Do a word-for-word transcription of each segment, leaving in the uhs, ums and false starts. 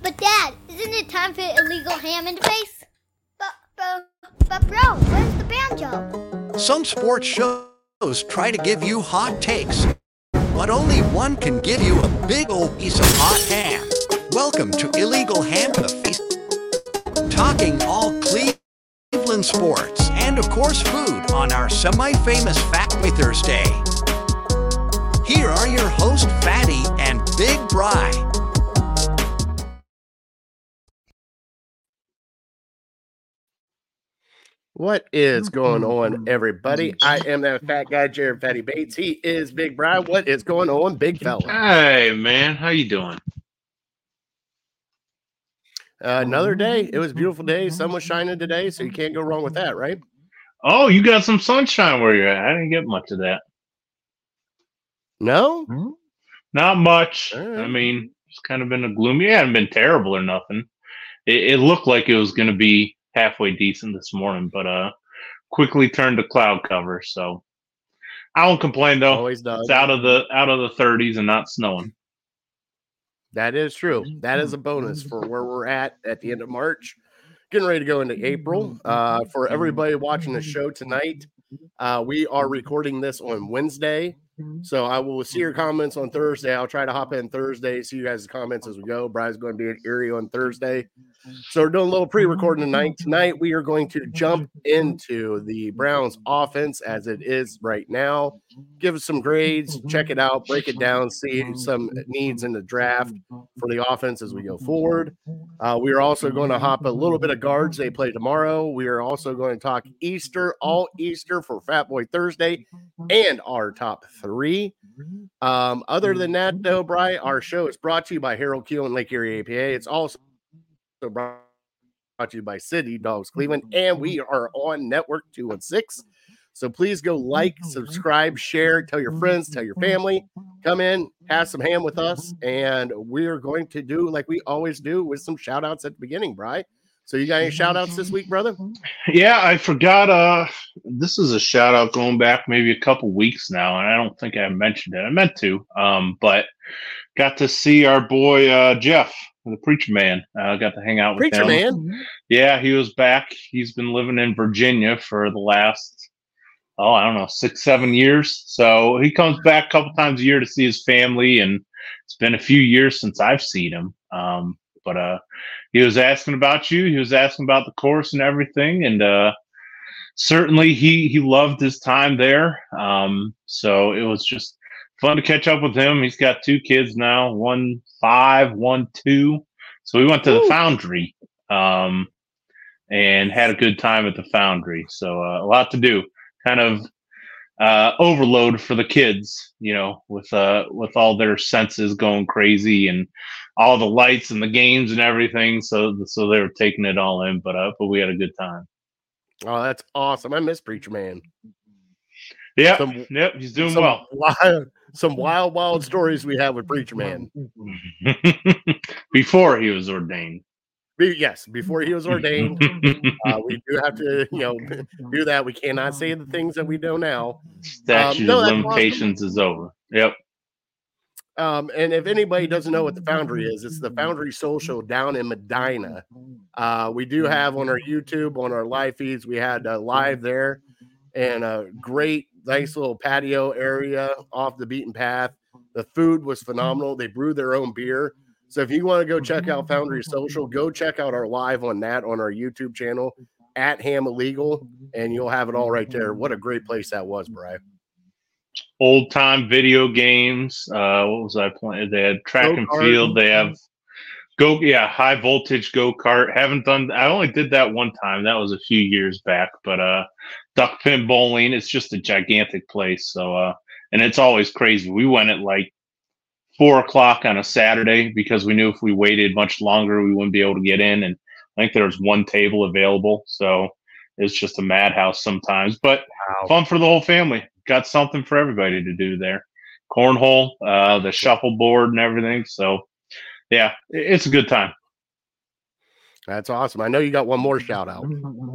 But Dad, isn't it time for illegal ham interface? But, but, but bro, where's the banjo? Some sports shows try to give you hot takes, but only one can give you a big old piece of hot ham. Welcome to Illegal Ham the Feast, talking all Cleveland sports and of course food on our semi-famous Fat Boy Thursday. Here are your hosts Fatty and Big Bry. What is going on, everybody? I am that fat guy, Jared Fatty Bates. He is Big Bry. What is going on, big fella? Hey, man. How you doing? Uh, another day. It was a beautiful day. Sun was shining today, so you can't go wrong with that, right? Oh, you got some sunshine where you're at. I didn't get much of that. No? Not much. Right. I mean, it's kind of been a gloomy. It hadn't been terrible or nothing. It, it looked like it was going to be halfway decent this morning, but uh, quickly turned to cloud cover. So I won't complain though. Always does. It's out of the out of the thirties and not snowing. That is true. That is a bonus for where we're at at the end of March. Getting ready to go into April. Uh, for everybody watching the show tonight, uh, we are recording this on Wednesday. So I will see your comments on Thursday. I'll try to hop in Thursday, see you guys' comments as we go. Brian's going to be in Erie on Thursday. So we're doing a little pre-recording tonight. Tonight we are going to jump into the Browns offense as it is right now. Give us some grades, check it out, break it down, see some needs in the draft for the offense as we go forward. Uh, we are also going to hop a little bit of guards. They play tomorrow. We are also going to talk Easter, all Easter for Fat Boy Thursday and our top three. Um, other than that, though, Bri, our show is brought to you by Harold Keel and Lake Erie A P A. It's also brought to you by City Dogs Cleveland, and we are on Network two one six. So please go like, subscribe, share, tell your friends, tell your family, come in, have some ham with us, and we're going to do like we always do with some shout outs at the beginning, Bri. So you got any shout outs this week, brother? Yeah, I forgot. Uh, this is a shout out going back maybe a couple weeks now, and I don't think I mentioned it. I meant to, um, but got to see our boy uh, Jeff, the Preacher Man. I uh, got to hang out with Preacher him. Man? Yeah, he was back. He's been living in Virginia for the last, oh, I don't know, six, seven years. So he comes back a couple times a year to see his family, and it's been a few years since I've seen him. Um, but uh, he was asking about you. He was asking about the course and everything, and uh, certainly he he loved his time there. Um, so it was just fun to catch up with him. He's got two kids now, one five, one two. So we went to Ooh. the Foundry um, and had a good time at the Foundry. So uh, a lot to do. Kind of uh, overload for the kids, you know, with uh, with all their senses going crazy and all the lights and the games and everything. So so they were taking it all in, but uh, but we had a good time. Oh, that's awesome! I miss Preacher Man. Yeah, some, yep, he's doing some well. Wild, some wild, wild stories we have with Preacher Man. Before he was ordained. Be, yes, before he was ordained. uh, we do have to, you know, do that. We cannot say the things that we know now. Statute um, no, of limitations awesome. is over. Yep. Um, and if anybody doesn't know what the Foundry is, it's the Foundry Social down in Medina. Uh, we do have on our YouTube, on our live feeds, we had uh, live there, and a great, nice little patio area off the beaten path. The food was phenomenal. They brew their own beer. So if you want to go check out Foundry Social, go check out our live on that on our YouTube channel at Ham Illegal, and you'll have it all right there. What a great place that was, Brian. Old time video games. Uh, what was I playing? They had track Go-kart. and field. They have go, yeah, high voltage go kart. Haven't done. I only did that one time. That was a few years back. But uh, duck pin bowling. It's just a gigantic place. So uh, and it's always crazy. We went at like four o'clock on a Saturday because we knew if we waited much longer, we wouldn't be able to get in. And I think there was one table available. So it's just a madhouse sometimes, but wow. fun for the whole family. Got something for everybody to do there. Cornhole, uh, the shuffleboard and everything. So yeah, it's a good time. That's awesome. I know you got one more shout out.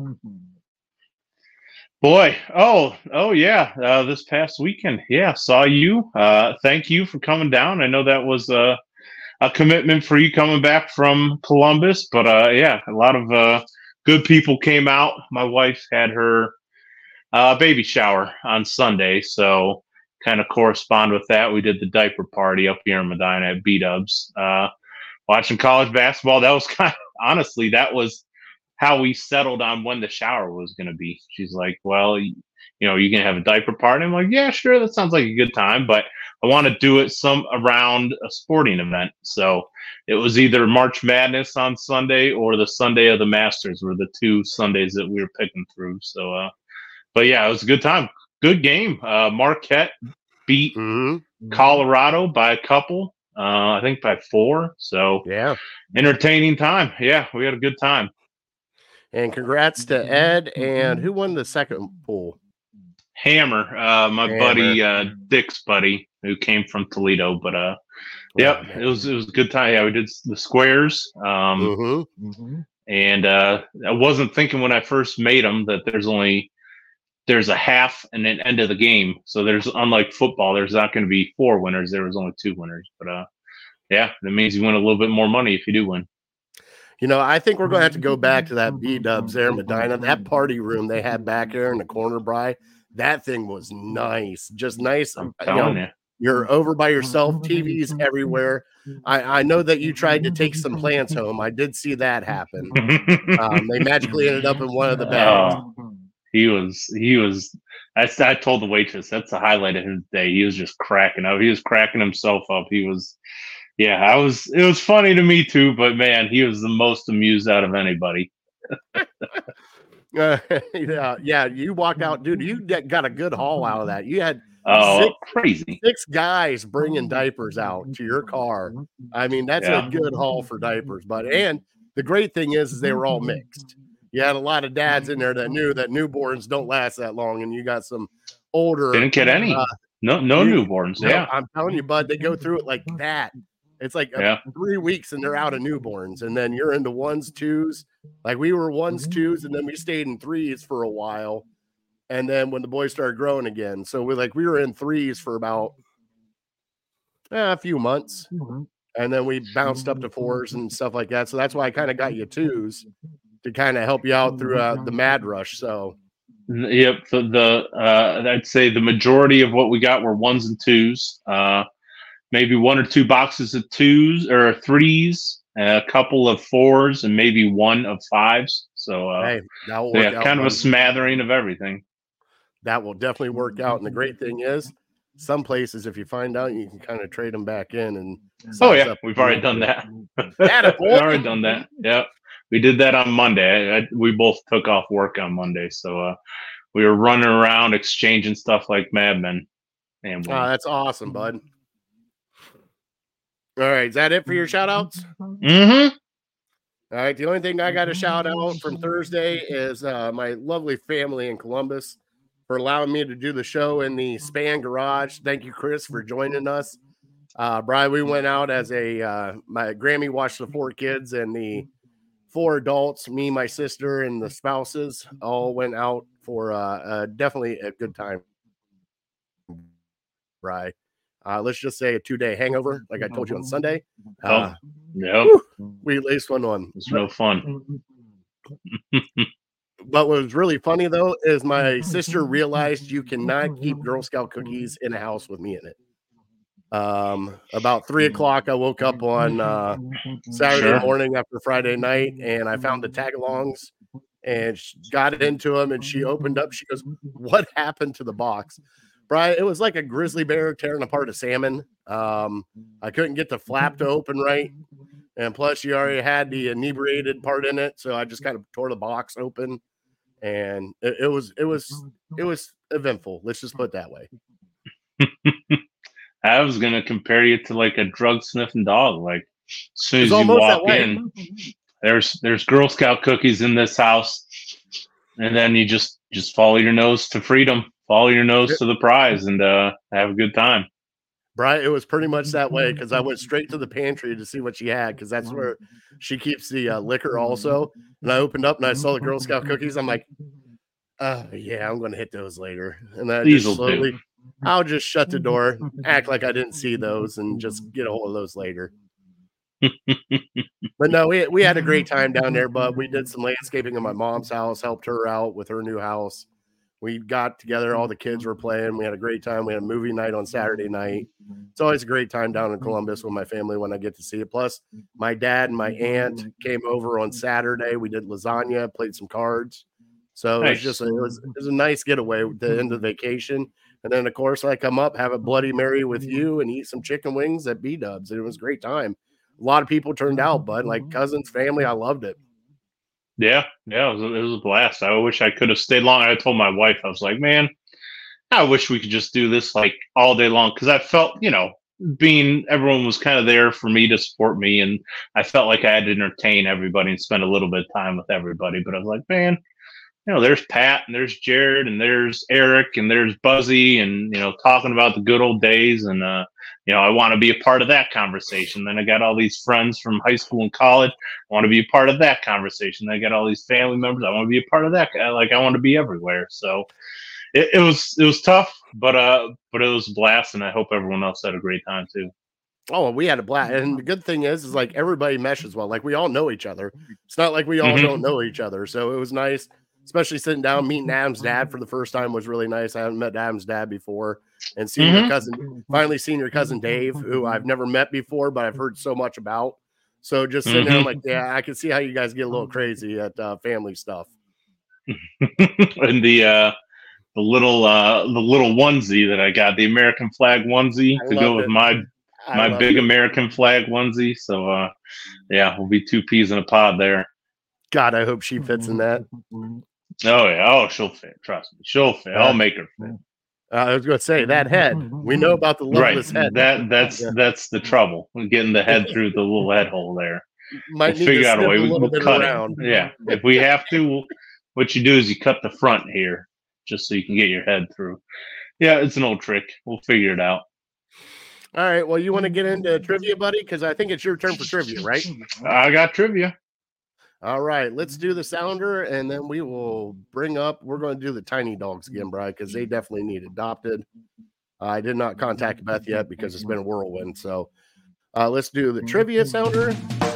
Boy, oh, oh yeah, uh, this past weekend, yeah, saw you. Uh, thank you for coming down. I know that was uh, a commitment for you coming back from Columbus. But uh, yeah, a lot of uh, good people came out. My wife had her uh, baby shower on Sunday, so kind of correspond with that. We did the diaper party up here in Medina at B-Dubs. Uh, watching college basketball, that was kind of, honestly, that was how we settled on when the shower was going to be. She's like, well, you, you know, you can have a diaper party. I'm like, yeah, sure. That sounds like a good time, but I want to do it some around a sporting event. So it was either March Madness on Sunday or the Sunday of the Masters were the two Sundays that we were picking through. So, uh, but yeah, it was a good time. Good game. Uh, Marquette beat Mm-hmm. Colorado by a couple. Uh, I think by four. So Yeah. entertaining time. Yeah, we had a good time. And congrats to Ed. And who won the second pool? Hammer, uh, my Hammer. buddy, uh, Dick's buddy, who came from Toledo. But uh, yep, Oh, it was it was a good time. Yeah, we did the squares. Um, mm-hmm. and uh, I wasn't thinking when I first made them that there's only there's a half and an end of the game. So there's, unlike football, there's not going to be four winners. There was only two winners. But uh, yeah, that means you win a little bit more money if you do win. You know, I think we're going to have to go back to that B-Dubs there in Medina. That party room they had back there in the corner, Bri, that thing was nice. Just nice. I'm You telling know, you. You're over by yourself, T Vs everywhere. I, I know that you tried to take some plants home. I did see that happen. Um, they magically ended up in one of the bags. Oh, he was, he was, I, I told the waitress, that's the highlight of his day. He was just cracking up. He was cracking himself up. He was, yeah, I was, it was funny to me too, but man, he was the most amused out of anybody. Uh, yeah, yeah, you walked out, dude. You got a good haul out of that. You had Oh, six, crazy. six guys bringing diapers out to your car. I mean, that's Yeah. a good haul for diapers, but and the great thing is, is they were all mixed. You had a lot of dads in there that knew that newborns don't last that long, and you got some older. Didn't get any. Uh, no, no you- newborns. no, Yeah. I'm telling you, bud, they go through it like that. It's like a- Yeah. three weeks and they're out of newborns, and then you're into ones, twos. Like we were ones, twos, and then we stayed in threes for a while. And then when the boys started growing again, so we like we were in threes for about eh, a few months, and then we bounced up to fours and stuff like that. So that's why I kind of got you twos to kind of help you out throughout the mad rush. So Yep. The, the uh, I'd say the majority of what we got were ones and twos. Uh, maybe one or two boxes of twos or threes, a couple of fours, and maybe one of fives. So uh, hey, that will work yeah, out, kind of a buddy. smattering of everything. That will definitely work out. And the great thing is, some places, if you find out, you can kind of trade them back in. And Oh size yeah, up. we've already done that. Atta We've boy. already done that. Yeah, we did that on Monday. I, I, we both took off work on Monday, so uh, we were running around exchanging stuff like madmen. And we, Oh, that's awesome, bud. All right, is that it for your shout outs? mm-hmm. All right, the only thing I got to shout out from Thursday is uh, my lovely family in Columbus for allowing me to do the show in the Span Garage. Thank you, Chris, for joining us. Uh, Brian, we went out as a, uh, my Grammy watched the four kids and the four adults, me, my sister, and the spouses all went out for uh, uh, definitely a good time. Right. Uh, let's just say a two-day hangover, like I told you on Sunday. Uh, Yep, we at least went on. it's no fun. But what was really funny, though, is my sister realized you cannot keep Girl Scout cookies in a house with me in it. Um, about three o'clock, I woke up on uh, Saturday Sure. morning after Friday night, and I found the tag-alongs and she got into them, and she opened up. She goes, "What happened to the box?" Brian, it was like a grizzly bear tearing apart a salmon. Um, I couldn't get the flap to open right. And plus, she already had the inebriated part in it. So I just kind of tore the box open. And it, it was, it was, it was eventful. Let's just put it that way. I was gonna compare you to like a drug sniffing dog. Like as soon as It's you almost walk that way. in, there's there's Girl Scout cookies in this house, and then you just just follow your nose to freedom, follow your nose to the prize, and uh, have a good time. Brian, it was pretty much that way because I went straight to the pantry to see what she had because that's where she keeps the uh, liquor also. And I opened up and I saw the Girl Scout cookies. I'm like, uh, yeah, I'm going to hit those later. And I These just will do. slowly, I'll just shut the door, act like I didn't see those, and just get a hold of those later. But no, we we had a great time down there. But we did some landscaping in my mom's house, helped her out with her new house. We got together, all the kids were playing. We had a great time. We had a movie night on Saturday night. It's always a great time down in Columbus with my family when I get to see it. Plus, my dad and my aunt came over on Saturday. We did lasagna, played some cards. So nice. it was just a, it was it was a nice getaway at the end of the vacation. And then, of course, I come up, have a Bloody Mary with you, and eat some chicken wings at B-Dubs. And it was a great time. A lot of people turned out, bud. Like cousins, family, I loved it. Yeah, yeah, it was, a, it was a blast. I wish I could have stayed long. I told my wife, I was like, man, I wish we could just do this like all day long. Because I felt, you know, being everyone was kind of there for me to support me. And I felt like I had to entertain everybody and spend a little bit of time with everybody. But I was like, man, you know, there's Pat and there's Jared and there's Eric and there's Buzzy and, you know, talking about the good old days. And, uh, you know, I want to be a part of that conversation. Then I got all these friends from high school and college. I want to be a part of that conversation. I got all these family members. I want to be a part of that. Like, I want to be everywhere. So it, it was it was tough, but uh, but it was a blast, and I hope everyone else had a great time too. Oh, we had a blast. And the good thing is, is like everybody meshes well. Like we all know each other. It's not like we all Mhm. don't know each other. So it was nice, especially sitting down, meeting Adam's dad for the first time was really nice. I haven't met Adam's dad before. And seeing your Mhm. cousin, finally seeing your cousin Dave, who I've never met before, but I've heard so much about. So just sitting there, I'm Mhm. like, yeah, I can see how you guys get a little crazy at uh, family stuff. And the uh, the little uh, the little onesie that I got, the American flag onesie I to love go with it. my I my love big it. American flag onesie. So uh, yeah, we'll be two peas in a pod there. God, I hope she fits in that. Oh yeah, oh she'll fit. Trust me, she'll fit. I'll make her fit. Uh, I was going to say that head. We know about the Right. loveless head. That that's Yeah. that's the trouble. Getting the head through the little head hole there. Might We'll need figure to out a snip way. a We little will bit cut around. it. Yeah. If we have to, we'll, what you do is you cut the front here just so you can get your head through. Yeah, it's an old trick. We'll figure it out. All right. Well, you want to get into trivia, buddy? Because I think it's your turn for trivia, right? I got trivia. All right. Let's do the sounder, and then we will bring up. We're going to do the tiny dogs again, Brian, because they definitely need adopted. I did not contact Beth yet because it's been a whirlwind. So uh, let's do the trivia sounder.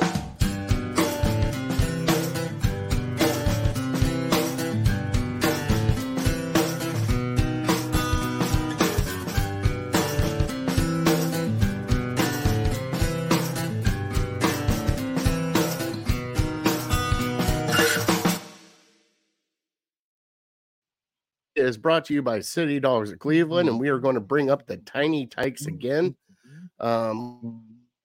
Is brought to you by City Dogs of Cleveland, and we are going to bring up the Tiny Tykes again. Um,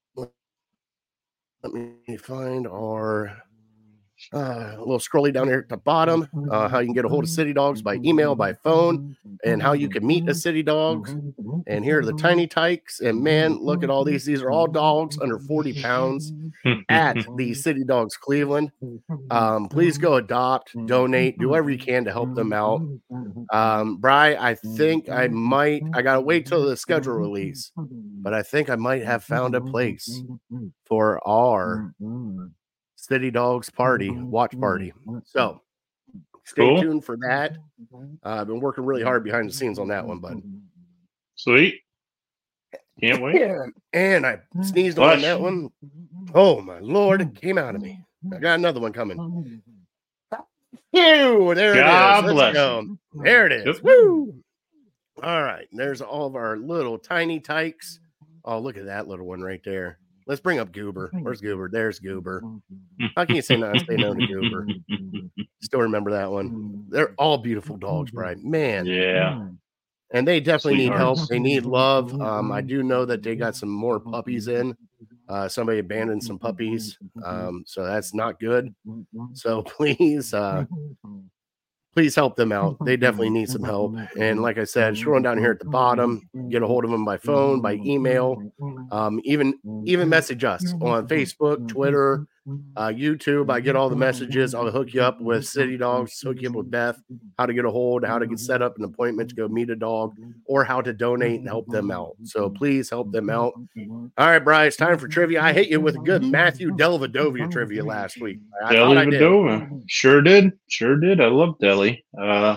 let me find our uh, little scrolly down here at the bottom. Uh, how you can get a hold of City Dogs by email, by phone, and how you can meet a City Dogs. And here are the Tiny Tykes. And man, look at all these. These are all dogs under forty pounds at the City Dogs Cleveland. Um, please go adopt, donate, do whatever you can to help them out. Um, Bri, I think I might, I got to wait till the schedule release, but I think I might have found a place for our City Dogs party, watch party. So stay Cool. tuned for that. Uh, I've been working really hard behind the scenes on that one, bud. Sweet. Can't wait. And I sneezed Bless on that you. one. Oh my Lord, it came out of me. I got another one coming. Ew, there God it is. bless Let's go. There it is. Yep. Woo! All right. There's all of our little tiny tykes. Oh, look at that little one right there. Let's bring up Goober. Where's Goober? There's Goober. How can you say no and say no to Goober? Still remember that one. They're all beautiful dogs, Brian. Man. Yeah. And they definitely need help. Sweethearts. They need love. Um, I do know that they got some more puppies in. Uh, somebody abandoned some puppies. Um, so that's not good. So please, uh, please help them out. They definitely need some help. And like I said, scrolling down here at the bottom, get a hold of them by phone, by email, um, even even message us on Facebook, Twitter, uh, YouTube. I get all the messages. I'll hook you up with City Dogs, hook you up with Beth, how to get a hold, how to get set up an appointment to go meet a dog, or how to donate and help them out. So please help them out. All right, Bryce, time for trivia. I hit you with a good Matthew Dellavedovia trivia last week. I thought I Deli did. Vadova. Sure did. Sure did. I love Deli. Uh,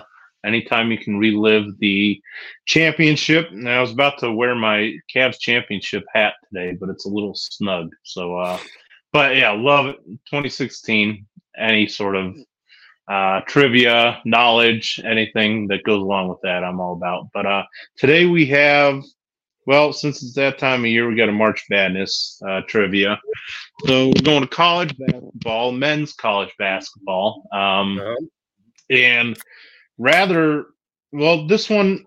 anytime you can relive the championship. And I was about to wear my Cavs championship hat today, but it's a little snug. So, uh, but yeah, love it. twenty sixteen, any sort of uh, trivia, knowledge, anything that goes along with that, I'm all about. But uh, today we have, well, since it's that time of year, we got a March Madness uh, trivia. So we're going to college basketball, men's college basketball. Um, Uh-huh. and rather, well, this one,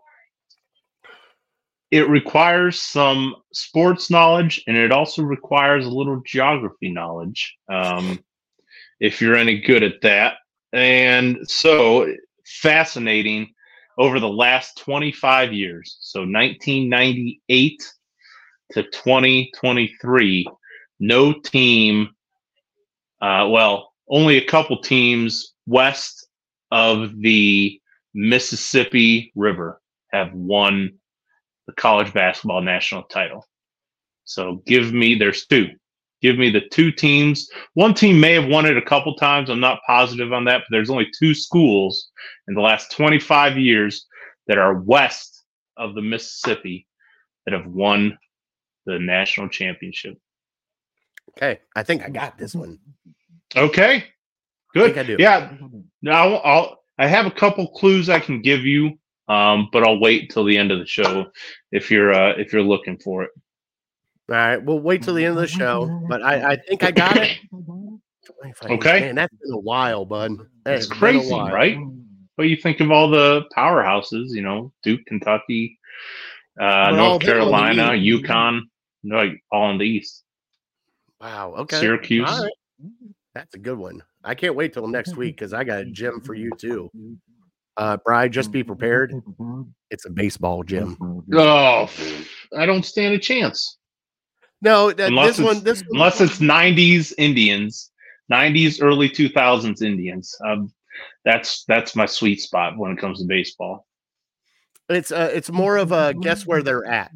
it requires some sports knowledge, and it also requires a little geography knowledge, um, if you're any good at that. And so, fascinating, over the last twenty-five years, so nineteen ninety-eight to twenty twenty-three, no team, uh, well, only a couple teams west of the Mississippi River have won the college basketball national title. So give me, there's two. Give me the two teams. One team may have won it a couple times. I'm not positive on that, but there's only two schools in the last twenty-five years that are west of the Mississippi that have won the national championship. Okay, I think I got this one. Okay, good. I think I do. Yeah, now I'll. I have a couple clues I can give you, um, but I'll wait till the end of the show if you're uh, if you're looking for it. All right, we'll wait till the end of the show, but I, I think I got it. Okay. Man, that's been a while, bud. That It's has been a crazy, while. right? But you think of all the powerhouses, you know, Duke, Kentucky, uh, But all North of them on the Carolina, East. UConn, like all in the East. Wow. Okay. Syracuse. All right. That's a good one. I can't wait till next week because I got a gym for you too. Uh, Bri, just be prepared. It's a baseball gym. Oh, I don't stand a chance. No, that, Unless this one, it's- this one, Unless it's nineties Indians, nineties, early two thousands Indians. Um, that's that's my sweet spot when it comes to baseball. it's uh, it's more of a guess where they're at.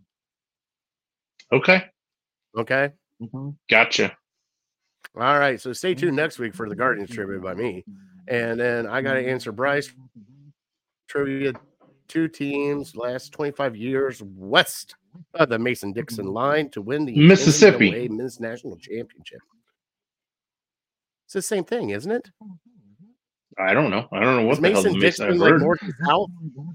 Okay, Okay. gotcha. All right. So stay tuned next week for the Guardians trivia by me, and then I got to answer Bryce trivia. Two teams last twenty-five years west of the Mason-Dixon line to win the Mississippi. N C double A Men's National Championship. It's the same thing, isn't it? I don't know. I don't know what Is the hell the Mason. Mason-Dixon I've like heard. north and south?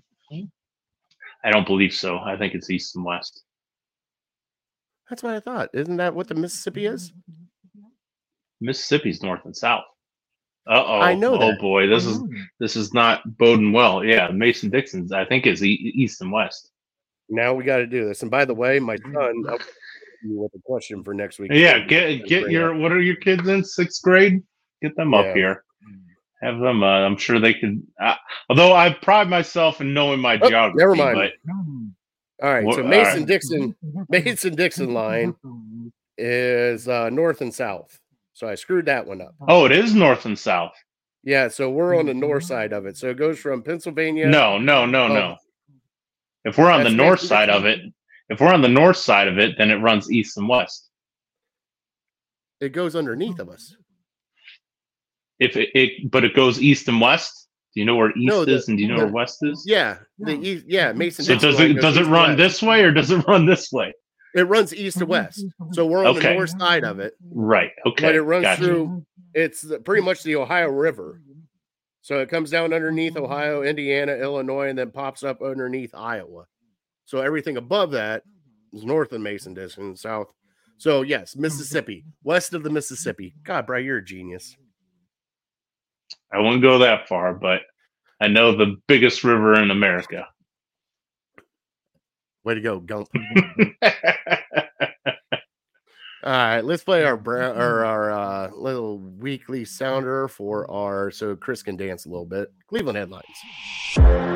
I don't believe so. I think it's east and west. That's what I thought. Isn't that what the Mississippi is? Mississippi's north and south. Uh oh. I know Oh that. boy, this is this is not boding well. Yeah, Mason Dixon's I think is e- east and west. Now we got to do this. And by the way, my son, I'll you with a question for next week. Yeah, get get your what are your kids in sixth grade? Get them Yeah. up here. Have them. Uh, I'm sure they could. Uh, although I pride myself in knowing my Oh, geography. never mind. But All right. Wha- So all Mason right. Dixon, Mason Dixon line is uh, north and south. So I screwed that one up. oh, it is north and south. Yeah. So we're on the north side of it. So it goes from Pennsylvania. No, no, no, Oh. no. If we're on That's the north Mason side of it, if we're on the north side of it, then it runs east and west. It goes underneath of us. If it, it but it goes east and west. Do you know where east No, the- is and do you know the- where west is? Yeah. The east, yeah. Mason. So Dixon does line it goes does it east run and west. this way or does it run this way? It runs east to west. So we're on Okay. the north side of it, Right. Okay. but it runs gotcha. through. It's the, pretty much the Ohio River. So it comes down underneath Ohio, Indiana, Illinois, and then pops up underneath Iowa. So everything above that is north of Mason Dixon, south. So yes, Mississippi, west of the Mississippi. God, Bri, you're a genius. I won't go that far, but I know the biggest river in America. Way to go, Gump. All right, let's play our bra- or our uh, little weekly sounder for our so Chris can dance a little bit. Cleveland headlines.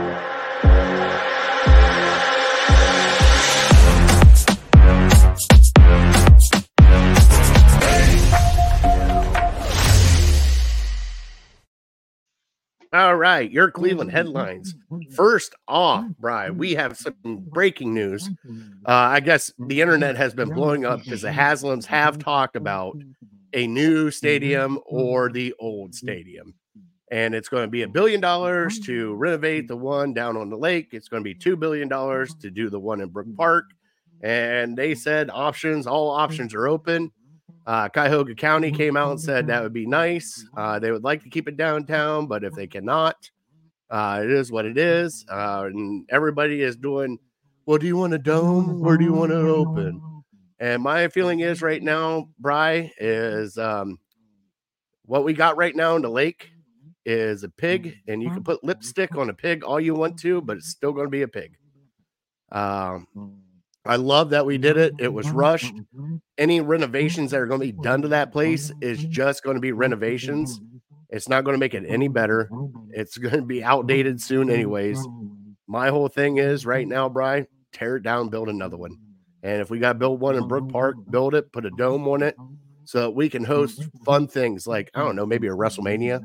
All right, your Cleveland headlines. First off, Brian, we have some breaking news. Uh, I guess the internet has been blowing up because the Haslams have talked about a new stadium or the old stadium. And it's going to be a billion dollars to renovate the one down on the lake. It's going to be two billion dollars to do the one in Brook Park. And they said options, all options are open. Uh, Cuyahoga County came out and said that would be nice. Uh, they would like to keep it downtown, but if they cannot, uh, it is what it is. Uh, and everybody is doing, well, do you want a dome or do you want it open? And my feeling is right now, Bri, is um, what we got right now in the lake is a pig, and you can put lipstick on a pig all you want to, but it's still going to be a pig. Um, I love that we did it. It was rushed. Any renovations that are going to be done to that place is just going to be renovations. It's not going to make it any better. It's going to be outdated soon anyways. My whole thing is right now, Bri, tear it down, build another one. And if we got to build one in Brook Park, build it, put a dome on it so that we can host fun things like, I don't know, maybe a WrestleMania.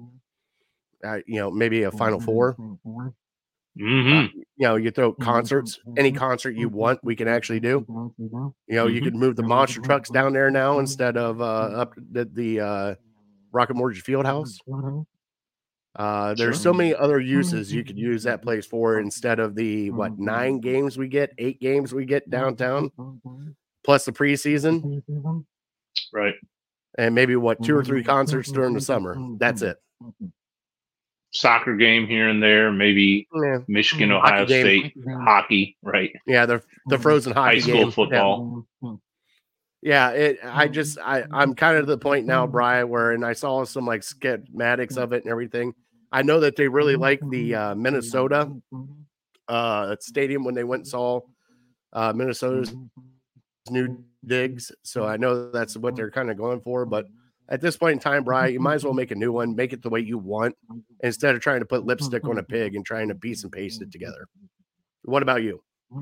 Uh, you know, maybe a Final Four. Mm-hmm. Uh, you know, you throw concerts, any concert you want, we can actually do. You know, you could move the monster trucks down there now instead of uh, up at the uh, Rocket Mortgage Fieldhouse. Uh, there's so many other uses you could use that place for instead of the what nine games we get, eight games we get downtown, plus the preseason, right? And maybe what two or three concerts during the summer. That's it. Soccer game here and there, maybe yeah. Michigan, Ohio hockey State game. Hockey, right? Yeah, the the frozen hockey high school game. football. Yeah, it. I just I I'm kind of to the point now, Brian, where and I saw some like schematics of it and everything. I know that they really like the uh, Minnesota uh, stadium when they went and saw uh, Minnesota's new digs. So I know that's what they're kind of going for, but. At this point in time, Brian, you might as well make a new one, make it the way you want, instead of trying to put lipstick on a pig and trying to piece and paste it together. What about you?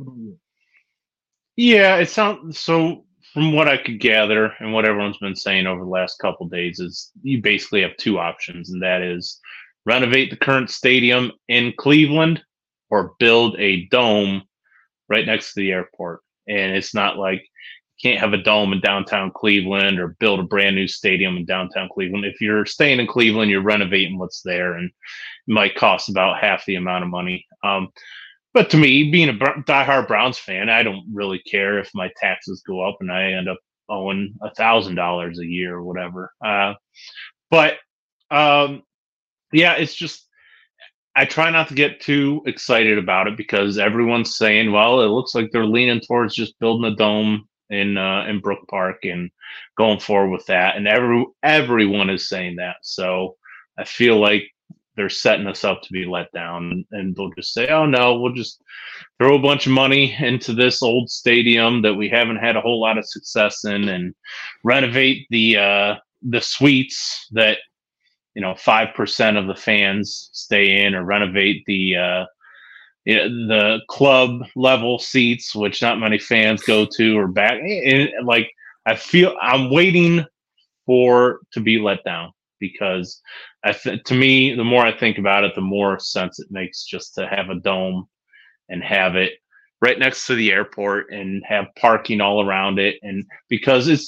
Yeah, it sounds so. From what I could gather and what everyone's been saying over the last couple of days is you basically have two options, and that is renovate the current stadium in Cleveland or build a dome right next to the airport. And it's not like can't have a dome in downtown Cleveland or build a brand new stadium in downtown Cleveland. If you're staying in Cleveland, you're renovating what's there, and it might cost about half the amount of money. Um, but to me, being a diehard Browns fan, I don't really care if my taxes go up and I end up owing a thousand dollars a year or whatever. Uh, but um, yeah, it's just I try not to get too excited about it because everyone's saying, well, it looks like they're leaning towards just building a dome in uh, in Brook Park and going forward with that, and every everyone is saying that. So I feel like they're setting us up to be let down, and they'll just say, "Oh no, we'll just throw a bunch of money into this old stadium that we haven't had a whole lot of success in, and renovate the uh, the suites that you know five percent of the fans stay in, or renovate the." Uh, Yeah, the club level seats, which not many fans go to, or back. And like, I feel I'm waiting for to be let down because I th- to me, the more I think about it, the more sense it makes just to have a dome and have it right next to the airport and have parking all around it. And because it's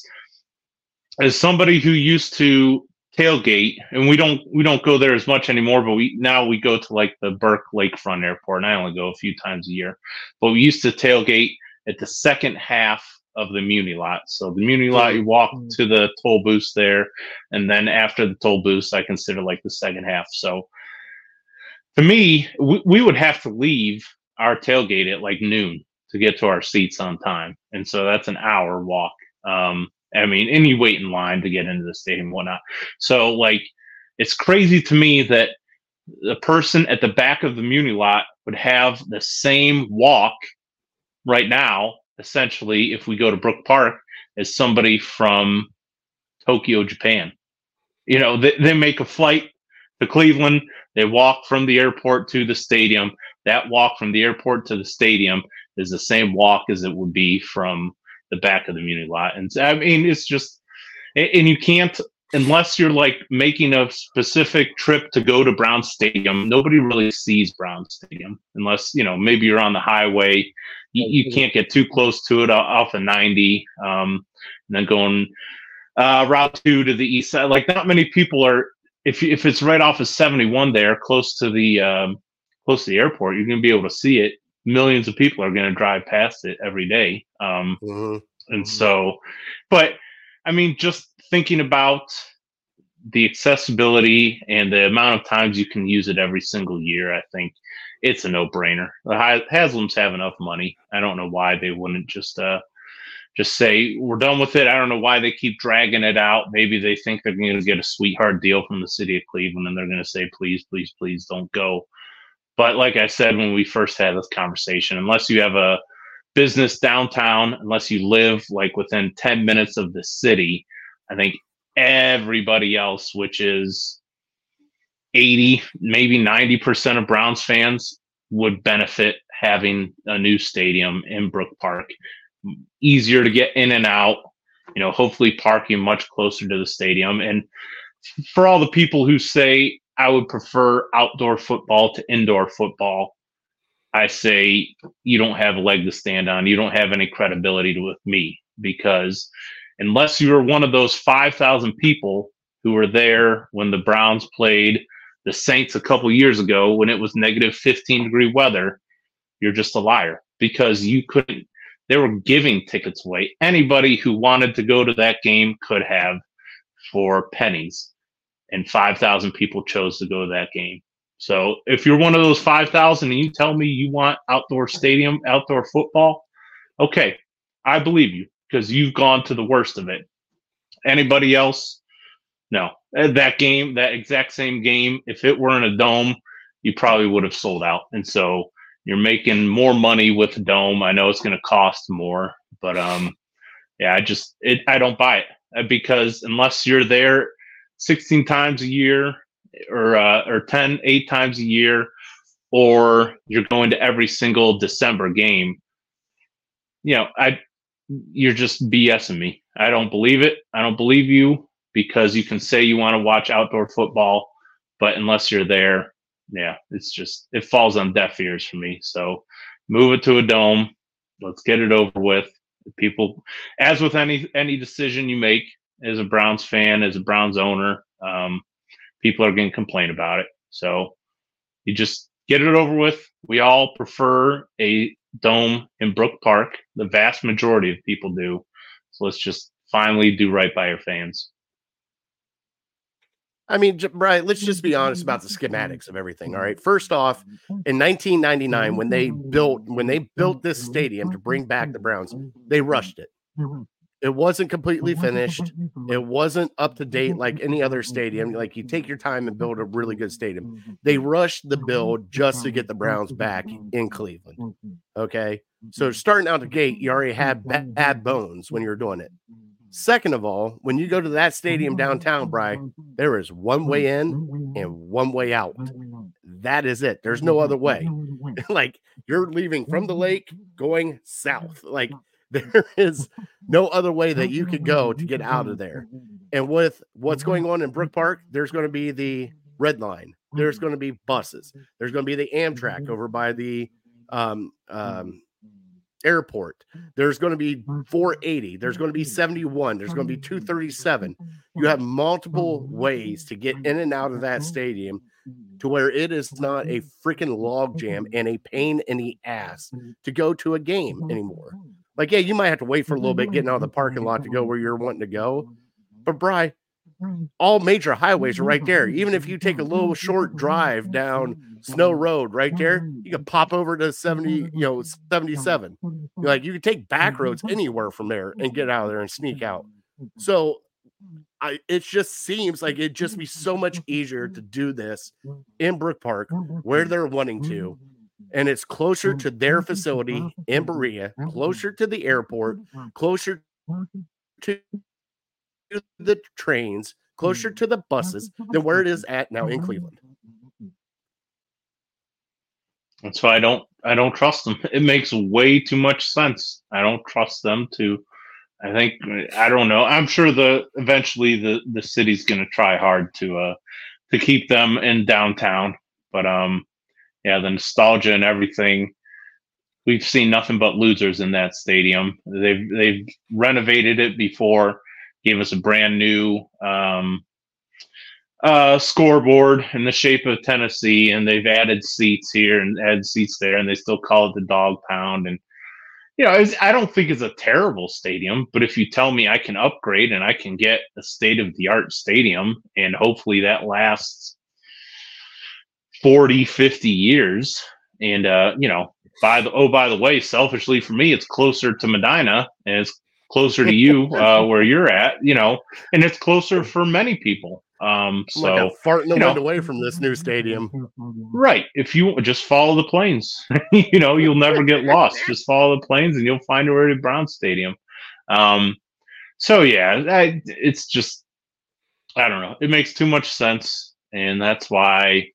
as somebody who used to tailgate, and we don't we don't go there as much anymore, but we now we go to like the Burke Lakefront Airport, and I only go a few times a year. But we used to tailgate at the second half of the Muni lot. So the Muni lot, you walk to the toll booth there, and then after the toll booth, I consider like the second half. So to me, we, we would have to leave our tailgate at like noon to get to our seats on time, and so that's an hour walk. Um, I mean, and you wait in line to get into the stadium and whatnot. So, like, it's crazy to me that the person at the back of the Muni lot would have the same walk right now, essentially, if we go to Brook Park, as somebody from Tokyo, Japan. You know, they, they make a flight to Cleveland. They walk from the airport to the stadium. That walk from the airport to the stadium is the same walk as it would be from the back of the Muni lot. And I mean, it's just, and you can't, unless you're like making a specific trip to go to Brown Stadium, nobody really sees Brown Stadium unless, you know, maybe you're on the highway. You, you can't get too close to it off of ninety. Um, and then going uh, Route two to the east side. Like, not many people are if if it's right off of seventy-one there, close to the um, close to the airport, you're going to be able to see it. Millions of people are going to drive past it every day. Um, Mm-hmm. and so, but I mean, just thinking about the accessibility and the amount of times you can use it every single year, I think it's a no-brainer. The Haslam's have enough money. I don't know why they wouldn't just uh, just say we're done with it. I don't know why they keep dragging it out. Maybe they think they're going to get a sweetheart deal from the city of Cleveland, and they're going to say, please, please, please don't go. But like I said when we first had this conversation, unless you have a business downtown, unless you live like within ten minutes of the city, I think everybody else, which is eighty, maybe ninety percent of Browns fans, would benefit having a new stadium in Brook Park. Easier to get in and out, you know, hopefully parking much closer to the stadium. And for all the people who say I would prefer outdoor football to indoor football, I say you don't have a leg to stand on. You don't have any credibility with me, because unless you were one of those five thousand people who were there when the Browns played the Saints a couple years ago when it was negative fifteen degree weather, you're just a liar, because you couldn't. They were giving tickets away. Anybody who wanted to go to that game could have for pennies, and five thousand people chose to go to that game. So if you're one of those five thousand and you tell me you want outdoor stadium, outdoor football, okay, I believe you, because you've gone to the worst of it. Anybody else? No. That game, that exact same game, if it were in a dome, you probably would have sold out. And so you're making more money with a dome. I know it's going to cost more, but um, yeah, I just it, I don't buy it, because unless you're there sixteen times a year, or uh, or ten, eight times a year, or you're going to every single December game, you know, I you're just BSing me. I don't believe it. I don't believe you, because you can say you want to watch outdoor football, but unless you're there, yeah, it's just, it falls on deaf ears for me. So move it to a dome. Let's get it over with. People, as with any any decision you make as a Browns fan, as a Browns owner, um, people are going to complain about it. So you just get it over with. We all prefer a dome in Brook Park. The vast majority of people do. So let's just finally do right by our fans. I mean, Brian, let's just be honest about the schematics of everything. All right. First off, in nineteen ninety-nine, when they built when they built this stadium to bring back the Browns, they rushed it. It wasn't completely finished. It wasn't up to date like any other stadium. Like, you take your time and build a really good stadium. They rushed the build just to get the Browns back in Cleveland. Okay. So starting out the gate, you already had bad, bad bones when you were doing it. Second of all, when you go to that stadium downtown, Bri, there is one way in and one way out. That is it. There's no other way. Like, you're leaving from the lake going south. Like, there is no other way that you could go to get out of there. And with what's going on in Brook Park, there's going to be the Red Line. There's going to be buses. There's going to be the Amtrak over by the um, um, airport. There's going to be four eighty. There's going to be seventy-one. There's going to be two thirty-seven. You have multiple ways to get in and out of that stadium to where it is not a freaking log jam and a pain in the ass to go to a game anymore. Like, yeah, you might have to wait for a little bit getting out of the parking lot to go where you're wanting to go. But, Bri, all major highways are right there. Even if you take a little short drive down Snow Road right there, you can pop over to seventy, you know, seventy-seven. You're like, you can take back roads anywhere from there and get out of there and sneak out. So I, it just seems like it'd just be so much easier to do this in Brook Park where they're wanting to. And it's closer to their facility in Berea, closer to the airport, closer to the trains, closer to the buses than where it is at now in Cleveland. That's why I don't I don't trust them. It makes way too much sense. I don't trust them to. I think I don't know. I'm sure the eventually the the city's going to try hard to uh to keep them in downtown, but um yeah, the nostalgia and everything. We've seen nothing but losers in that stadium. They've they've renovated it before, gave us a brand new um, uh, scoreboard in the shape of Tennessee, and they've added seats here and added seats there, and they still call it the Dog Pound. And you know, it's, I don't think it's a terrible stadium, but if you tell me I can upgrade and I can get a state of the art stadium, and hopefully that lasts forty, fifty years, and uh, you know, by the oh by the way, selfishly for me, it's closer to Medina and it's closer to you uh, where you're at, you know, and it's closer for many people. Um, I'm so like a fart in the you know, wind away from this new stadium. right. If you just follow the planes, you know, you'll never get lost. Just follow the planes and you'll find where the Brown Stadium. Um, so yeah, I, it's just, I don't know. It makes too much sense. And that's why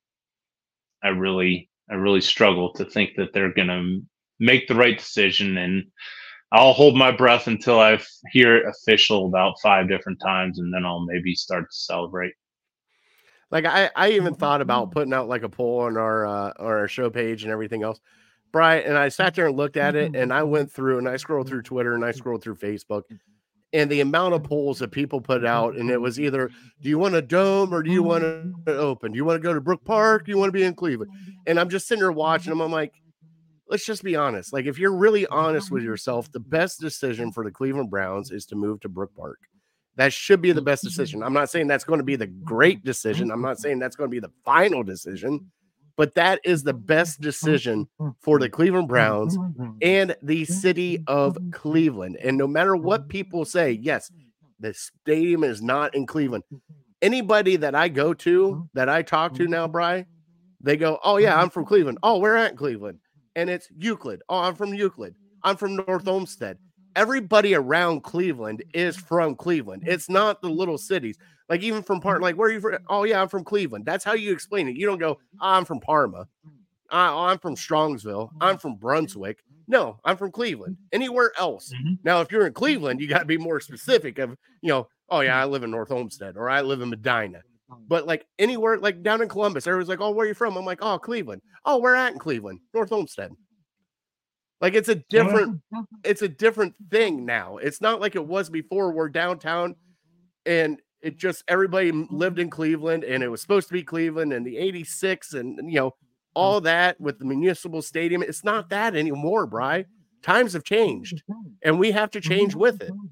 I really, I really struggle to think that they're going to make the right decision. And I'll hold my breath until I hear it official about five different times, and then I'll maybe start to celebrate. Like I, I even thought about putting out like a poll on our uh, on our show page and everything else, Brian. And I sat there and looked at it, and I went through and I scrolled through Twitter and I scrolled through Facebook, and the amount of polls that people put out, and it was either, do you want a dome or do you want it open? Do you want to go to Brook Park? Do you want to be in Cleveland? And I'm just sitting there watching them. I'm like, let's just be honest. Like, if you're really honest with yourself, the best decision for the Cleveland Browns is to move to Brook Park. That should be the best decision. I'm not saying that's going to be the great decision. I'm not saying that's going to be the final decision, but that is the best decision for the Cleveland Browns and the city of Cleveland. And no matter what people say, yes, the stadium is not in Cleveland. Anybody that I go to, that I talk to now, Bri, they go, oh, yeah, I'm from Cleveland. Oh, we're at Cleveland. And it's Euclid. Oh, I'm from Euclid. I'm from North Olmsted. Everybody around Cleveland is from Cleveland. It's not the little cities. Like even from part, like where are you from? Oh yeah, I'm from Cleveland. That's how you explain it. You don't go, oh, I'm from Parma. Uh, oh, I'm from Strongsville. I'm from Brunswick. No, I'm from Cleveland. Anywhere else. Mm-hmm. Now, if you're in Cleveland, you got to be more specific of, you know, oh yeah, I live in North Olmsted or I live in Medina. But like anywhere, like down in Columbus, everyone's like, oh, where are you from? I'm like, oh, Cleveland. Oh, we're at in Cleveland, North Olmsted. Like it's a different, it's a different thing now. It's not like it was before. We're downtown, and it just everybody lived in Cleveland, and it was supposed to be Cleveland, and the eighty-six, and you know all that with the municipal stadium. It's not that anymore, Bri. Times have changed, and we have to change with it.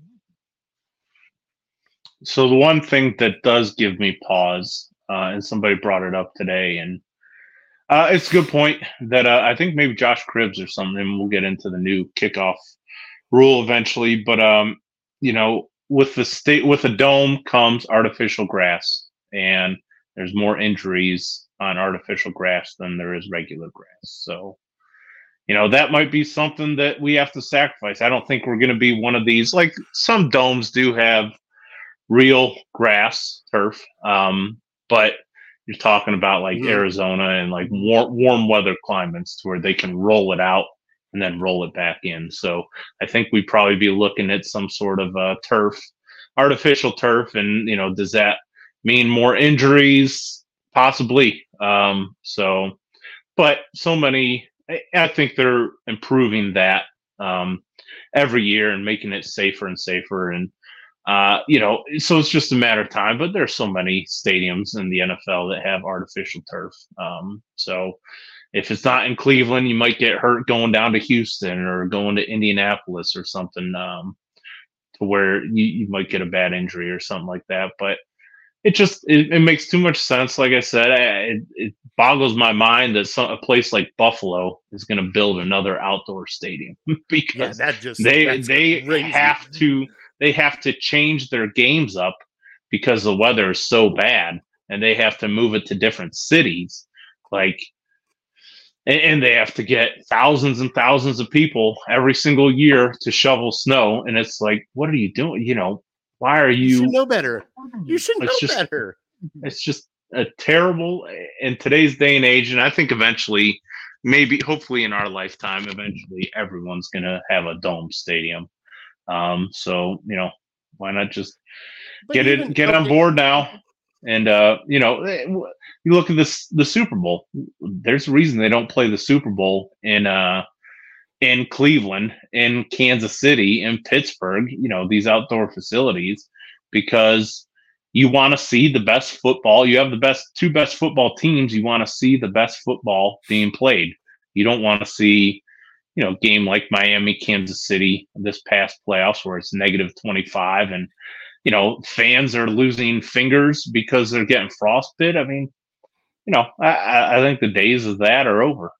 So the one thing that does give me pause, uh, and somebody brought it up today, and uh, it's a good point that uh, I think maybe Josh Cribbs or something. We'll get into the new kickoff rule eventually, but um, you know, with the state with a dome comes artificial grass, and there's more injuries on artificial grass than there is regular grass. So, you know, that might be something that we have to sacrifice. I don't think we're going to be one of these. Like some domes do have real grass turf, um, but you're talking about like mm-hmm. Arizona and like warm, warm weather climates to where they can roll it out and then roll it back in. So I think we'd probably be looking at some sort of uh, turf, artificial turf. And, you know, does that mean more injuries? Possibly. Um, so, but so many, I, I think they're improving that um, every year and making it safer and safer. And, Uh, you know, so it's just a matter of time, but there's so many stadiums in the N F L that have artificial turf. Um, so if it's not in Cleveland, you might get hurt going down to Houston or going to Indianapolis or something, um, to where you, you might get a bad injury or something like that. But it just, it, it makes too much sense. Like I said, I, it, it boggles my mind that some, a place like Buffalo is going to build another outdoor stadium because yeah, that just, they, they crazy. have to, They have to change their games up because the weather is so bad, and they have to move it to different cities. Like, and, and they have to get thousands and thousands of people every single year to shovel snow. And it's like, what are you doing? You know, why are you? You should know better. You should know it's just, better. It's just a terrible in today's day and age. And I think eventually, maybe, hopefully, in our lifetime, eventually, everyone's going to have a dome stadium. Um, so, you know, why not just but get it, get on board now? And, uh, you know, you look at this, the Super Bowl, there's a reason they don't play the Super Bowl in, uh, in Cleveland, in Kansas City, in Pittsburgh, you know, these outdoor facilities, because you want to see the best football. You have the best two best football teams. You want to see the best football being played. You don't want to see, you know, game like Miami, Kansas City this past playoffs where it's negative twenty-five and, you know, fans are losing fingers because they're getting frostbite. I mean, you know, I, I think the days of that are over.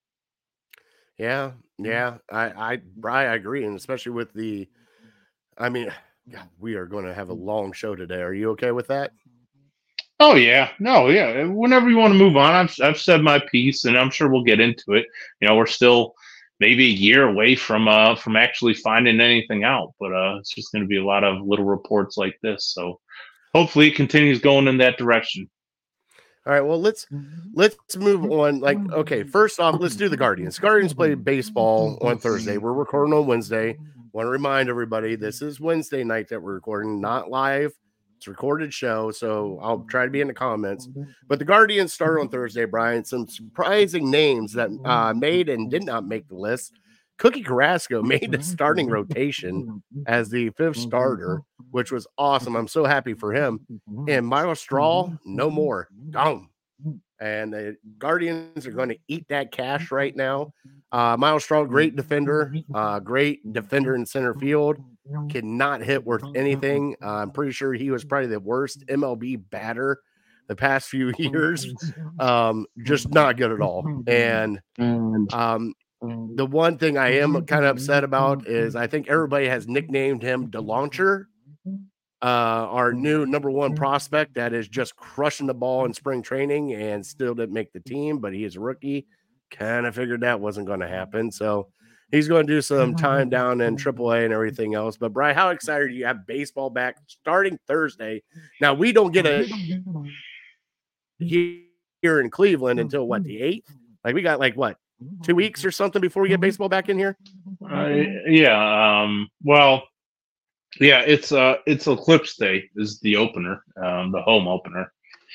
Yeah, yeah, I, I, I agree, and especially with the, I mean, God, we are going to have a long show today. Are you okay with that? Oh yeah, no, yeah. Whenever you want to move on, I've I've said my piece, and I'm sure we'll get into it. You know, we're still maybe a year away from uh from actually finding anything out, but uh, it's just going to be a lot of little reports like this. So hopefully, it continues going in that direction. All right, well, let's let's move on. Like, okay, first off, let's do the Guardians. Guardians played baseball on Thursday. We're recording on Wednesday. Want to remind everybody, this is Wednesday night that we're recording, not live. It's a recorded show, so I'll try to be in the comments. But the Guardians started on Thursday, Brian. Some surprising names that uh, made and did not make the list. Cookie Carrasco made the starting rotation as the fifth starter, which was awesome. I'm so happy for him. And Myles Straw, no more. Gone. And the Guardians are going to eat that cash right now. Uh, Myles Straw, great defender, uh, great defender in center field. Cannot hit worth anything. Uh, I'm pretty sure he was probably the worst M L B batter the past few years. Um, just not good at all. And um, the one thing I am kind of upset about is I think everybody has nicknamed him DeLauncher, uh, our new number one prospect that is just crushing the ball in spring training and still didn't make the team, but he is a rookie. Kind of figured that wasn't going to happen. So he's going to do some time down in triple A and everything else. But, Brian, how excited are you to have baseball back starting Thursday? Now, we don't get a here in Cleveland until, what, the eighth? Like, we got, like, what, two weeks or something before we get baseball back in here? Uh, yeah. Um, well, yeah, it's uh, it's Eclipse Day is the opener, um, the home opener,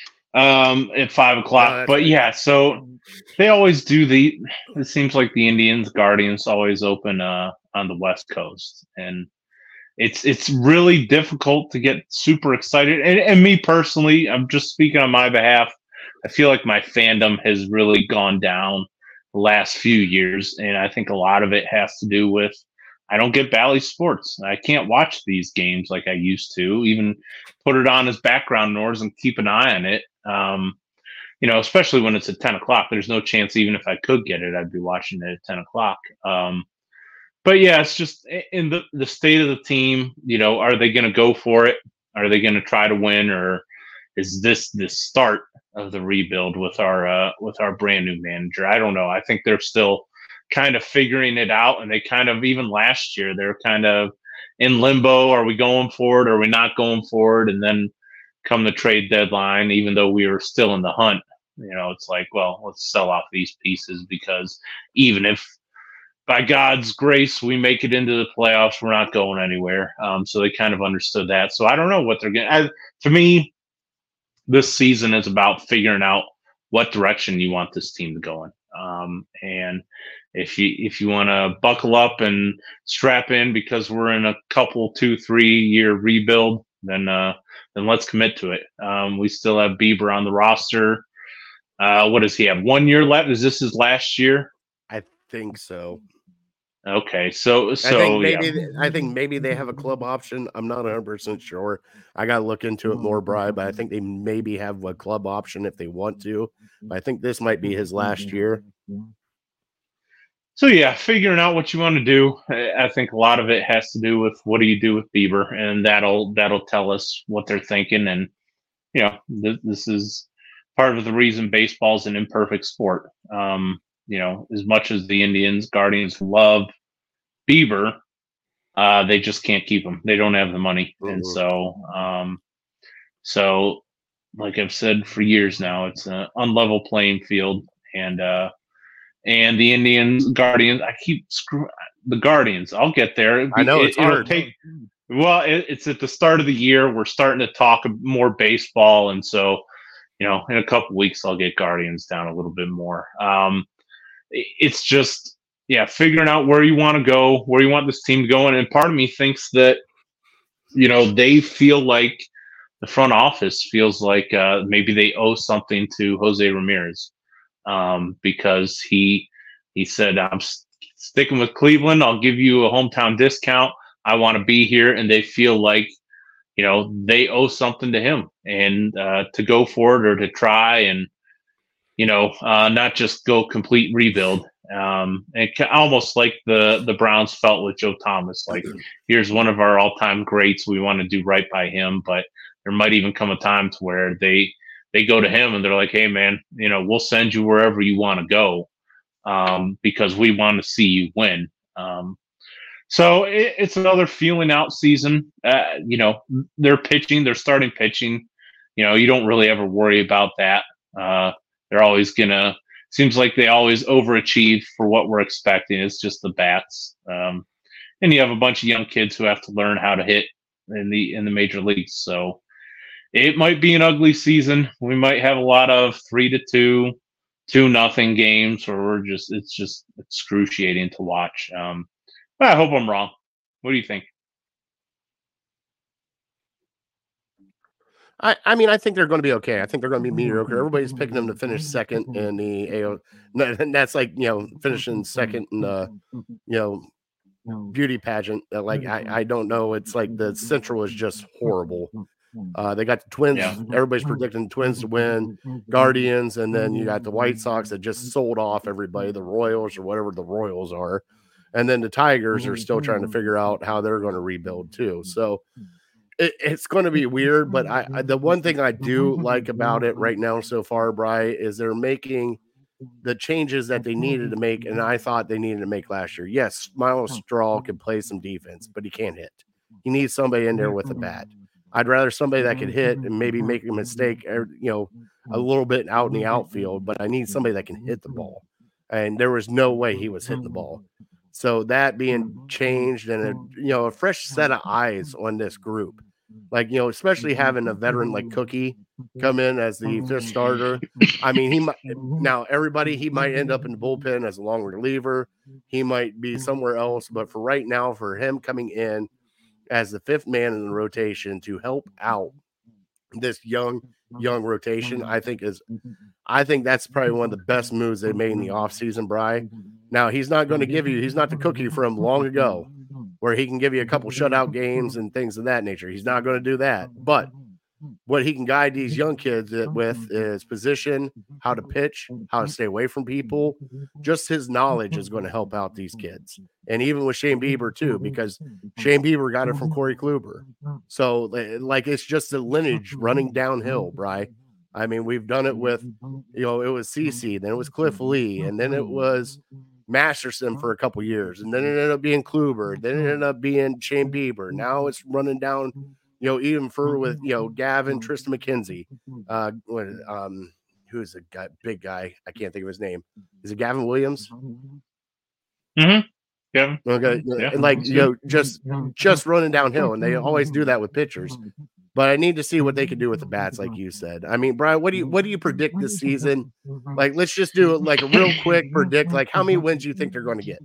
um, at five o'clock. Oh, but right. yeah, so they always do the. It seems like the Indians, Guardians always open uh, on the West Coast, and it's it's really difficult to get super excited. And, and me personally, I'm just speaking on my behalf. I feel like my fandom has really gone down the last few years, and I think a lot of it has to do with I don't get Bally Sports. I can't watch these games like I used to, even put it on as background noise and keep an eye on it. Um, you know, especially when it's at ten o'clock. There's no chance, even if I could get it, I'd be watching it at ten o'clock. Um, but yeah, it's just in the, the state of the team, you know, are they going to go for it? Are they going to try to win? Or is this the start of the rebuild with our, uh, with our brand new manager? I don't know. I think they're still kind of figuring it out, and they kind of, even last year, they're kind of in limbo. Are we going for it? Are we not going for it? And then come the trade deadline, even though we were still in the hunt, you know, it's like, well, let's sell off these pieces, because even if by God's grace we make it into the playoffs, we're not going anywhere. Um, so they kind of understood that. So I don't know what they're getting. To me, this season is about figuring out what direction you want this team to go in. Um, and if you if you want to buckle up and strap in because we're in a couple, two, three year rebuild, then uh, then let's commit to it. Um, we still have Bieber on the roster. Uh, what does he have? One year left? Is this his last year? I think so. Okay, so so I think maybe yeah. I think maybe they have a club option. I'm not one hundred percent sure. I got to look into it more, Brian, but I think they maybe have a club option if they want to. But I think this might be his last year. So yeah, figuring out what you want to do. I think a lot of it has to do with what do you do with Bieber, and that'll that'll tell us what they're thinking. And you know, th- this is part of the reason baseball's an imperfect sport. Um, you know, as much as the Indians, Guardians love Bieber, uh, they just can't keep him. They don't have the money, mm-hmm. and so, um, so like I've said for years now, it's an unlevel playing field, and uh, and the Indians, Guardians. I keep screwing the Guardians. I'll get there. I know it's it, hard. Take, well, it, it's at the start of the year. We're starting to talk more baseball, and so you know, in a couple weeks, I'll get Guardians down a little bit more. Um, it, it's just. Yeah, figuring out where you want to go, where you want this team to go. And, and part of me thinks that, you know, they feel like the front office feels like uh, maybe they owe something to Jose Ramirez um, because he he said, I'm st- sticking with Cleveland. I'll give you a hometown discount. I want to be here. And they feel like, you know, they owe something to him and uh, to go for it or to try and, you know, uh, not just go complete rebuild. Um, and almost like the, the Browns felt with Joe Thomas, like here's one of our all time greats. We want to do right by him, but there might even come a time to where they, they go to him and they're like, hey man, you know, we'll send you wherever you want to go. Um, because we want to see you win. Um, so it, it's another feeling out season. Uh, you know, they're pitching, they're starting pitching, you know, you don't really ever worry about that. Uh, they're always gonna, seems like they always overachieve for what we're expecting. It's just the bats. Um, and you have a bunch of young kids who have to learn how to hit in the in the major leagues. So it might be an ugly season. We might have a lot of three to two, two nothing games, or we're just it's just excruciating to watch. Um, but I hope I'm wrong. What do you think? I, I mean, I think they're going to be okay. I think they're going to be mediocre. Everybody's picking them to finish second in the A O. And that's like, you know, finishing second in the, you know, beauty pageant. Like, I, I don't know. It's like the Central is just horrible. Uh, they got the Twins. Yeah. Everybody's predicting the Twins to win, Guardians, and then you got the White Sox that just sold off everybody, the Royals or whatever the Royals are. And then the Tigers are still trying to figure out how they're going to rebuild too. So, It, it's going to be weird, but I, I the one thing I do like about it right now so far, Bri, is they're making the changes that they needed to make, and I thought they needed to make last year. Yes, Miles Straw can play some defense, but he can't hit. He needs somebody in there with a bat. I'd rather somebody that could hit and maybe make a mistake, or, you know, a little bit out in the outfield, but I need somebody that can hit the ball. And there was no way he was hitting the ball. So that being changed and, a, you know, a fresh set of eyes on this group. Like, you know, especially having a veteran like Cookie come in as the fifth starter. I mean, he might now everybody he might end up in the bullpen as a long reliever. He might be somewhere else, but for right now, for him coming in as the fifth man in the rotation to help out this young young rotation, I think is I think that's probably one of the best moves they made in the offseason, Bri. Now he's not going to give you he's not the Cookie from long ago, where he can give you a couple shutout games and things of that nature. He's not going to do that. But what he can guide these young kids with is position, how to pitch, how to stay away from people. Just his knowledge is going to help out these kids. And even with Shane Bieber, too, because Shane Bieber got it from Corey Kluber. So, like, it's just a lineage running downhill, Bri. I mean, we've done it with, you know, it was CeCe, then it was Cliff Lee, and then it was Masterson for a couple years, and then it ended up being Kluber, then it ended up being Shane Bieber. Now it's running down, you know, even further with, you know, Gavin, Tristan McKenzie. Uh, what, um, who's the guy, big guy? I can't think of his name. Is it Gavin Williams? Mm-hmm. Yeah. Okay. Yeah. And like, you know, just just running downhill, and they always do that with pitchers. But I need to see what they can do with the bats, like you said. I mean, Brian, what do you what do you predict this season? Like, let's just do it like a real quick predict. Like, how many wins do you think they're going to get?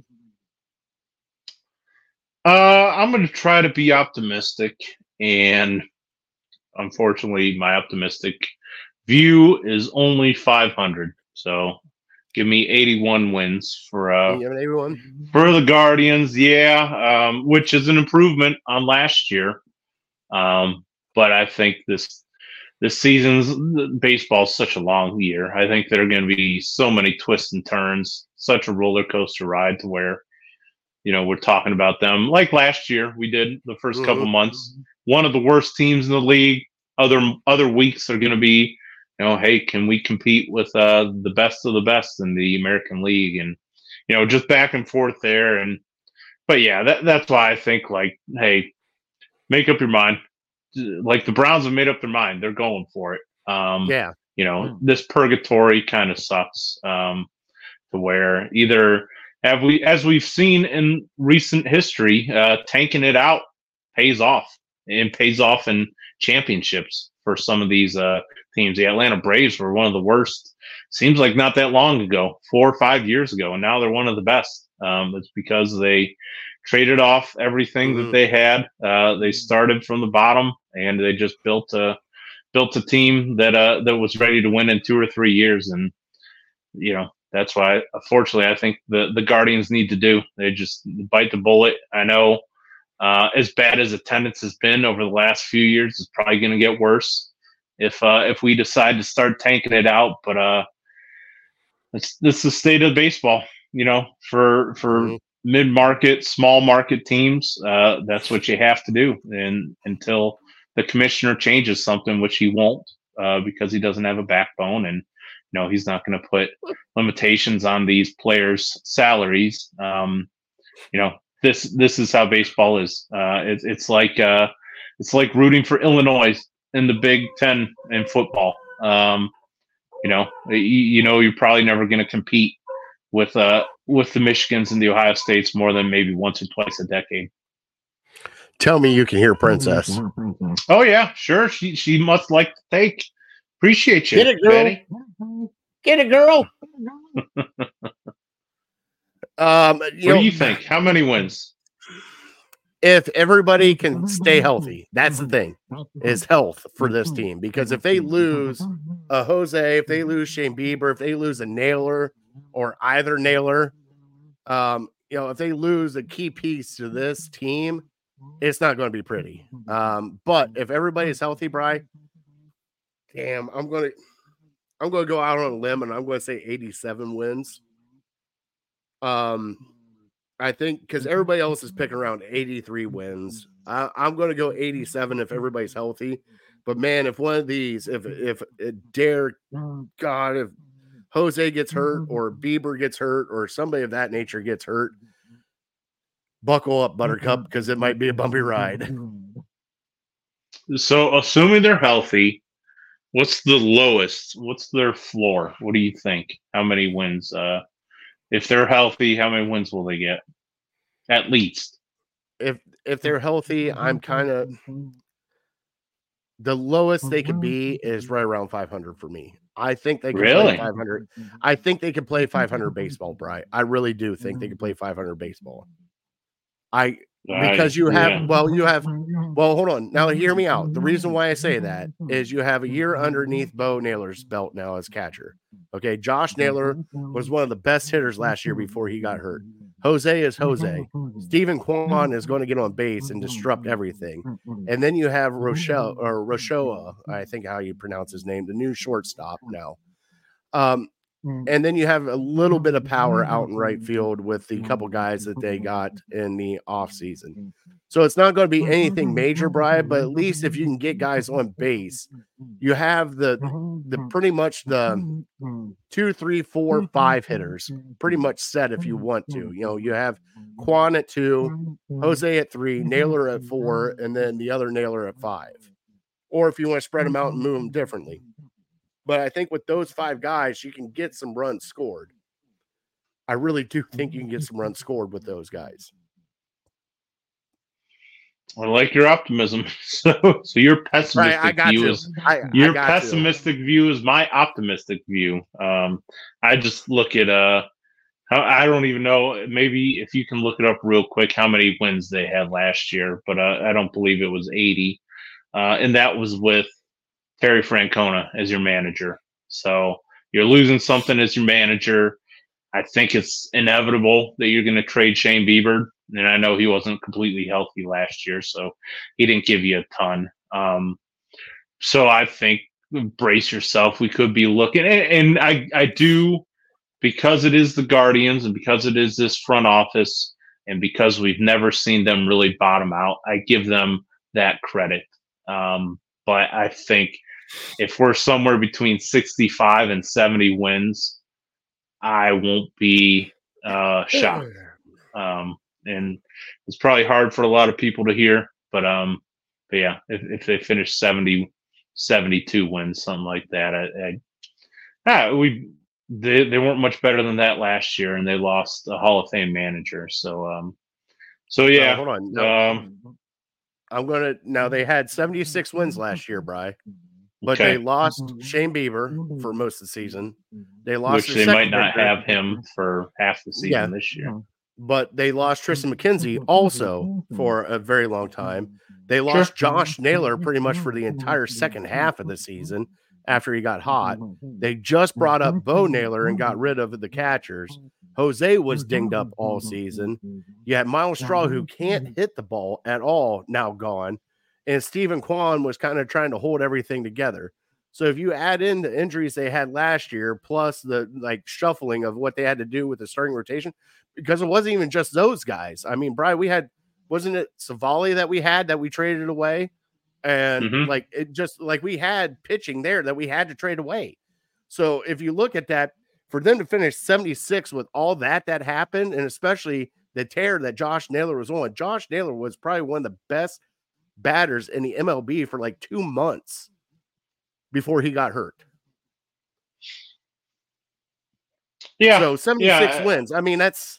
Uh, I'm going to try to be optimistic, and unfortunately, my optimistic view is only five hundred. So, give me eighty-one wins for uh You have an eighty-one? for the Guardians. Yeah, um, which is an improvement on last year. Um, but I think this this season's baseball is such a long year. I think there are going to be so many twists and turns, such a roller coaster ride to where, you know, we're talking about them like last year we did the first mm-hmm. couple months. One of the worst teams in the league. Other other weeks are going to be, you know, hey, can we compete with uh, the best of the best in the American League? And, you know, just back and forth there. And but yeah, that that's why I think, like, hey, make up your mind. Like, the Browns have made up their mind. They're going for it. Um, yeah. You know, this purgatory kind of sucks um, to where either have we, as we've seen in recent history, uh, tanking it out pays off and pays off in championships for some of these uh, teams. The Atlanta Braves were one of the worst, seems like not that long ago, four or five years ago, and now they're one of the best. Um, it's because they traded off everything Mhm. that they had. Uh, they started from the bottom, and they just built a built a team that uh, that was ready to win in two or three years. And you know that's why, unfortunately, I think the the Guardians need to do. They just bite the bullet. I know, uh, as bad as attendance has been over the last few years, it's probably going to get worse if uh, if we decide to start tanking it out. But uh, it's this is the state of baseball. You know, for for Mhm. mid market, small market teams, uh, that's what you have to do. And until the commissioner changes something, which he won't, uh, because he doesn't have a backbone, and you know he's not going to put limitations on these players' salaries. Um, you know, this this is how baseball is. Uh, it's it's like uh, it's like rooting for Illinois in the Big Ten in football. Um, you know, you, you know you're probably never going to compete with uh with the Michigans and the Ohio States more than maybe once or twice a decade. Tell me you can hear Princess. Oh yeah, sure. She she must like to take. Appreciate you, Get it, girl. Betty. Get it, girl. um, you What know, do you think? How many wins? If everybody can stay healthy, that's the thing, is health for this team. Because if they lose a Jose, if they lose Shane Bieber, if they lose a Naylor or either Naylor, um, you know, if they lose a key piece to this team, it's not going to be pretty. Um, but if everybody's healthy, Bri, damn, I'm going to, I'm going to go out on a limb and I'm going to say eighty-seven wins. Um, I think because everybody else is picking around eighty-three wins. I, I'm going to go eighty-seven if everybody's healthy. But man, if one of these, if if it dare, God, if Jose gets hurt or Bieber gets hurt or somebody of that nature gets hurt, buckle up, Buttercup, because it might be a bumpy ride. So, assuming they're healthy, what's the lowest? What's their floor? What do you think? How many wins? Uh, if they're healthy, how many wins will they get? At least. If if they're healthy, I'm kind of the lowest they could be is right around five hundred for me. I think they can Really? play five hundred. I think they can play five hundred baseball, Bri. I really do think they can play five hundred baseball. I because you have yeah. well, you have well, hold on. Now hear me out. The reason why I say that is you have a year underneath Bo Naylor's belt now as catcher. Okay, Josh Naylor was one of the best hitters last year before he got hurt. Jose is Jose. Stephen Kwan is going to get on base and disrupt everything. And then you have Rochelle or Rochoa, I think how you pronounce his name, the new shortstop now. Um, and then you have a little bit of power out in right field with the couple guys that they got in the offseason. So it's not going to be anything major, Brian, but at least if you can get guys on base, you have the the pretty much the two, three, four, five hitters pretty much set if you want to. You know, you have Quan at two, Jose at three, Naylor at four, and then the other Naylor at five. Or if you want to spread them out and move them differently. But I think with those five guys, you can get some runs scored. I really do think you can get some runs scored with those guys. I like your optimism. So, so your pessimistic right, I got view you. is I, your I got pessimistic you. view is my optimistic view. Um, I just look at uh, I don't even know. Maybe if you can look it up real quick, how many wins they had last year, but uh, I don't believe it was eighty, uh, and that was with Terry Francona as your manager. So you're losing something as your manager. I think it's inevitable that you're going to trade Shane Bieber. And I know he wasn't completely healthy last year, so he didn't give you a ton. Um, so I think brace yourself. We could be looking, and, and I, I do, because it is the Guardians and because it is this front office and because we've never seen them really bottom out, I give them that credit. Um, but I think if we're somewhere between sixty-five and seventy wins, I won't be uh, shocked. Um, and it's probably hard for a lot of people to hear, but um, but yeah, if, if they finish seventy, seventy-two wins, something like that, I, I ah, we they they weren't much better than that last year, and they lost a Hall of Fame manager. So um, so yeah, no, hold on. No, um, I'm gonna now they had seventy-six wins last year, Bri. But okay. they lost Shane Bieber for most of the season. They lost which they might not have him for half the season yeah. this year. but they lost Tristan McKenzie also for a very long time. They lost Sure. Josh Naylor pretty much for the entire second half of the season after he got hot. They just brought up Bo Naylor and got rid of the catchers. Jose was dinged up all season. You had Miles Straw, who can't hit the ball at all, now gone. And Stephen Kwan was kind of trying to hold everything together. So if you add in the injuries they had last year, plus the like shuffling of what they had to do with the starting rotation, because it wasn't even just those guys. I mean, Brian, we had, wasn't it Savali that we had that we traded away? And Mhm. like, it just like we had pitching there that we had to trade away. So if you look at that, for them to finish seventy-six with all that that happened, and especially the tear that Josh Naylor was on, Josh Naylor was probably one of the best batters in the M L B for like two months before he got hurt. Yeah. So seventy-six yeah. wins. I mean, that's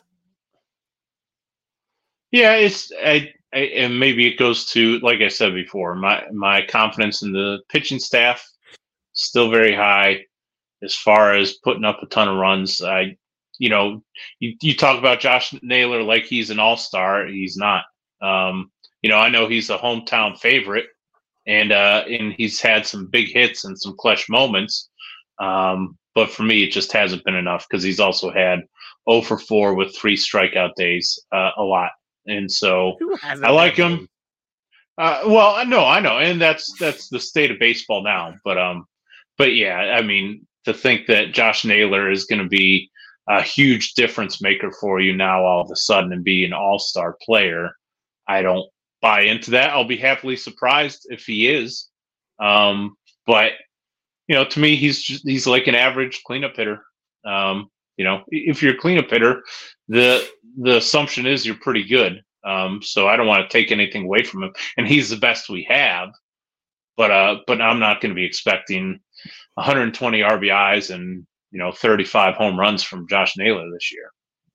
Yeah, it's I, I, and maybe it goes to, like I said before, my my confidence in the pitching staff still very high. As far as putting up a ton of runs, I, you know, you, you talk about Josh Naylor like he's an all-star. He's not. Um, you know, I know he's a hometown favorite, and uh, and he's had some big hits and some clutch moments. Um, but for me, it just hasn't been enough because he's also had oh for four with three strikeout days, uh, a lot. And so I like him. Uh, well, no, I know, and that's that's the state of baseball now. But um, but yeah, I mean, to think that Josh Naylor is going to be a huge difference maker for you now all of a sudden and be an all-star player, I don't buy into that. I'll be happily surprised if he is. Um, but you know, to me, he's just, he's like an average cleanup hitter. Um, you know, if you're a cleanup hitter, the the assumption is you're pretty good. Um, so I don't want to take anything away from him, and he's the best we have. But uh, but I'm not going to be expecting one hundred twenty R B Is and you know thirty-five home runs from Josh Naylor this year.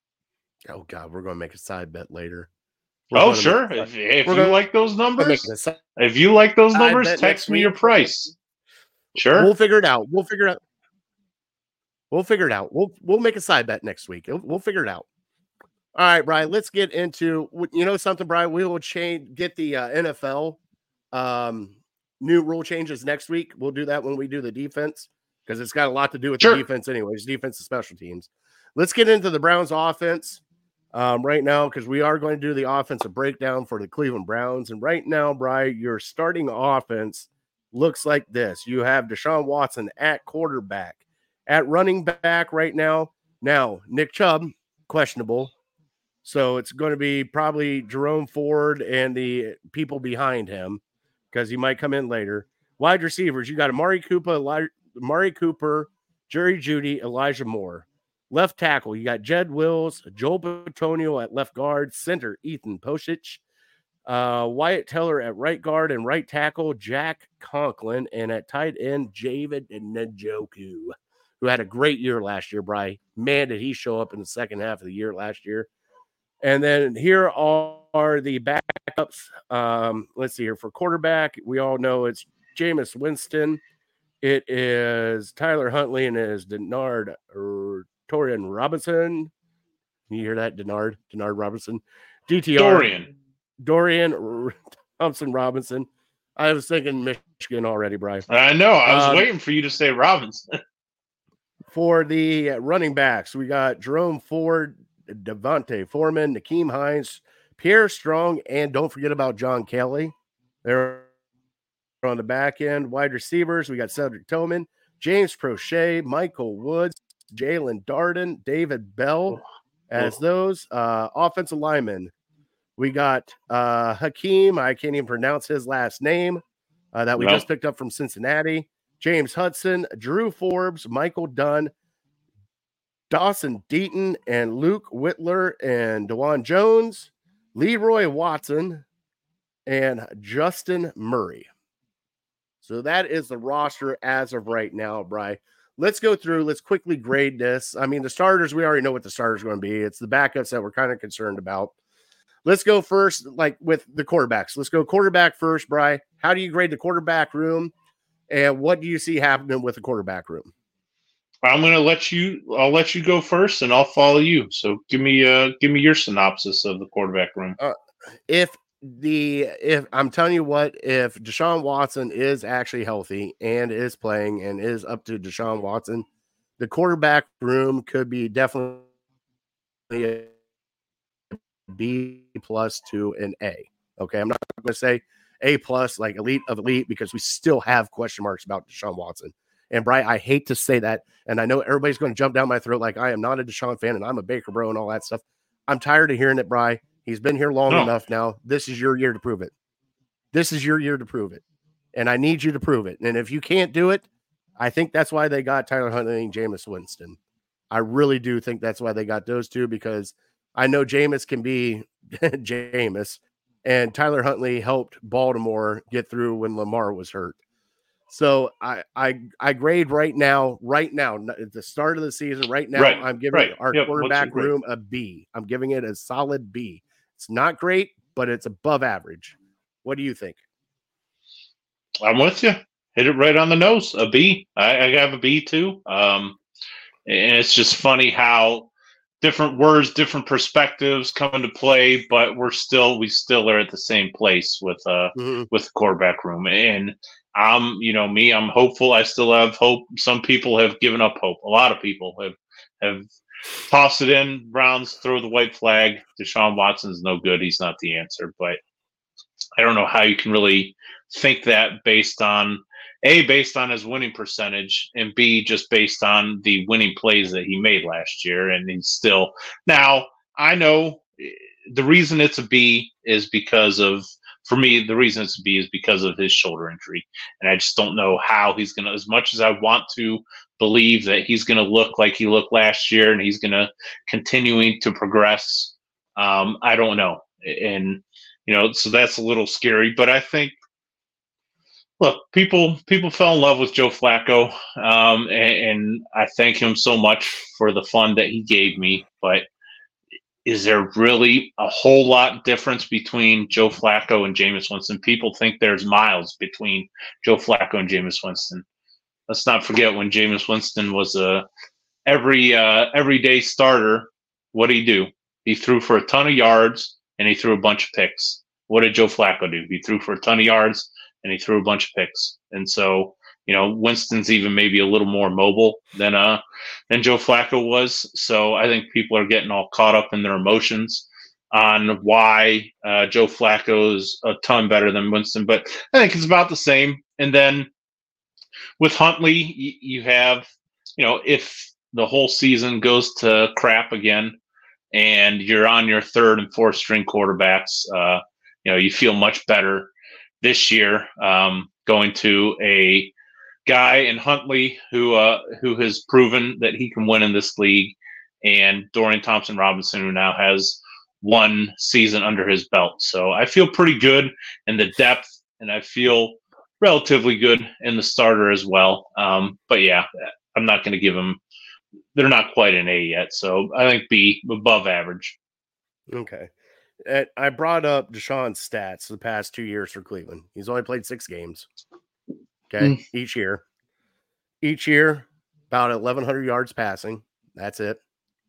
Oh God, we're going to make a side bet later. We're Oh gonna sure, make- if, if we're you gonna- like those we're numbers, making a side- if you like those side numbers, bet text next me your week. price. Sure. We'll figure it out. We'll figure it out. We'll figure it out. We'll we'll make a side bet next week. We'll, we'll figure it out. All right, Brian. Let's get into you know something, Brian. We will change get the uh, N F L um, new rule changes next week. We'll do that when we do the defense because it's got a lot to do with Sure. the defense, anyways. Defense and special teams. Let's get into the Browns offense um, right now because we are going to do the offensive breakdown for the Cleveland Browns. And right now, Brian, your starting offense looks like this. You have Deshaun Watson at quarterback. At running back right now, now Nick Chubb, questionable. So it's going to be probably Jerome Ford and the people behind him because he might come in later. Wide receivers, you got Amari Cooper, Eli- Amari Cooper, Jerry Jeudy, Elijah Moore. Left tackle, you got Jed Wills, Joel Bitonio at left guard, center Ethan Posich, uh, Wyatt Teller at right guard and right tackle, Jack Conklin, and at tight end, David Njoku, who had a great year last year, Bri. Man, did he show up in the second half of the year last year. And then here are the backups. Um, let's see here. For quarterback, we all know it's Jameis Winston. It is Tyler Huntley and it is Denard or Torian Robinson. Can you hear that? Denard, Denard Robinson. D T R. Dorian. Dorian Thompson Robinson. I was thinking Michigan already, Bri. I know. I was Um, waiting for you to say Robinson. For the running backs, we got Jerome Ford, Devontae Foreman, Nakeem Hines, Pierre Strong, and don't forget about John Kelly. They're on the back end. Wide receivers, we got Cedric Tillman, James Prochet, Michael Woods, Jalen Darden, David Bell as those. Uh, offensive linemen, we got uh, Hakeem, I can't even pronounce his last name, uh, that we No. just picked up from Cincinnati. James Hudson, Drew Forbes, Michael Dunn, Dawson Deaton, and Luke Whitler, and DeJuan Jones, Leroy Watson, and Justin Murray. So that is the roster as of right now, Bri. Let's go through. Let's quickly grade this. I mean, the starters, we already know what the starters are going to be. It's the backups that we're kind of concerned about. Let's go first, like with the quarterbacks. Let's go quarterback first, Bri. How do you grade the quarterback room? And what do you see happening with the quarterback room? I'm going to let you. I'll let you go first, and I'll follow you. So give me, uh, give me your synopsis of the quarterback room. Uh, if the if I'm telling you what, if Deshaun Watson is actually healthy and is playing and is up to Deshaun Watson, the quarterback room could be definitely a B plus to an A. Okay, I'm not going to say A plus like elite of elite because we still have question marks about Deshaun Watson. And Bri, I hate to say that, and I know everybody's going to jump down my throat like I am not a Deshaun fan and I'm a Baker bro and all that stuff. I'm tired of hearing it, Bri. He's been here long No. enough now. This is your year to prove it. This is your year to prove it. And I need you to prove it. And if you can't do it, I think that's why they got Tyler Huntley and Jameis Winston. I really do think that's why they got those two, because I know Jameis can be Jameis, and Tyler Huntley helped Baltimore get through when Lamar was hurt. So I I I grade right now, right now, at the start of the season, right now, Right, I'm giving right. our Yep, quarterback what's your grade? room a B. I'm giving it a solid B. It's not great, but it's above average. What do you think? I'm with you. Hit it right on the nose. A B. I, I have a B too. Um, and it's just funny how different words, different perspectives come into play, but we're still we still are at the same place with uh Mm-hmm. with the quarterback room. And I'm, you know, me, I'm hopeful. I still have hope. Some people have given up hope. A lot of people have have tossed it in. Browns throw the white flag. Deshaun Watson's no good. He's not the answer. But I don't know how you can really think that based on A, based on his winning percentage, and B, just based on the winning plays that he made last year. And he's still now, I know the reason it's a B is because of, for me, the reason it's a B is because of his shoulder injury. And I just don't know how he's going to, as much as I want to believe that he's going to look like he looked last year and he's going to continuing to progress. Um, I don't know. And, you know, so that's a little scary, but I think, look, people people fell in love with Joe Flacco, um, and, and I thank him so much for the fun that he gave me. But is there really a whole lot difference between Joe Flacco and Jameis Winston? People think there's miles between Joe Flacco and Jameis Winston. Let's not forget when Jameis Winston was a every uh, everyday starter. What did he do? He threw for a ton of yards and he threw a bunch of picks. What did Joe Flacco do? He threw for a ton of yards and he threw a bunch of picks. And so, you know, Winston's even maybe a little more mobile than uh than Joe Flacco was. So I think people are getting all caught up in their emotions on why uh, Joe Flacco is a ton better than Winston. But I think it's about the same. And then with Huntley, you, you have, you know, if the whole season goes to crap again and you're on your third and fourth string quarterbacks, uh, you know, you feel much better this year, um, going to a guy in Huntley who uh, who has proven that he can win in this league, and Dorian Thompson-Robinson, who now has one season under his belt. So I feel pretty good in the depth, and I feel relatively good in the starter as well. Um, but yeah, I'm not going to give them. They're not quite an A yet, so I think B, above average. Okay. Uh, I brought up Deshaun's stats the past two years for Cleveland. He's only played six games. Okay. Mm. Each year. Each year, about eleven hundred yards passing. That's it.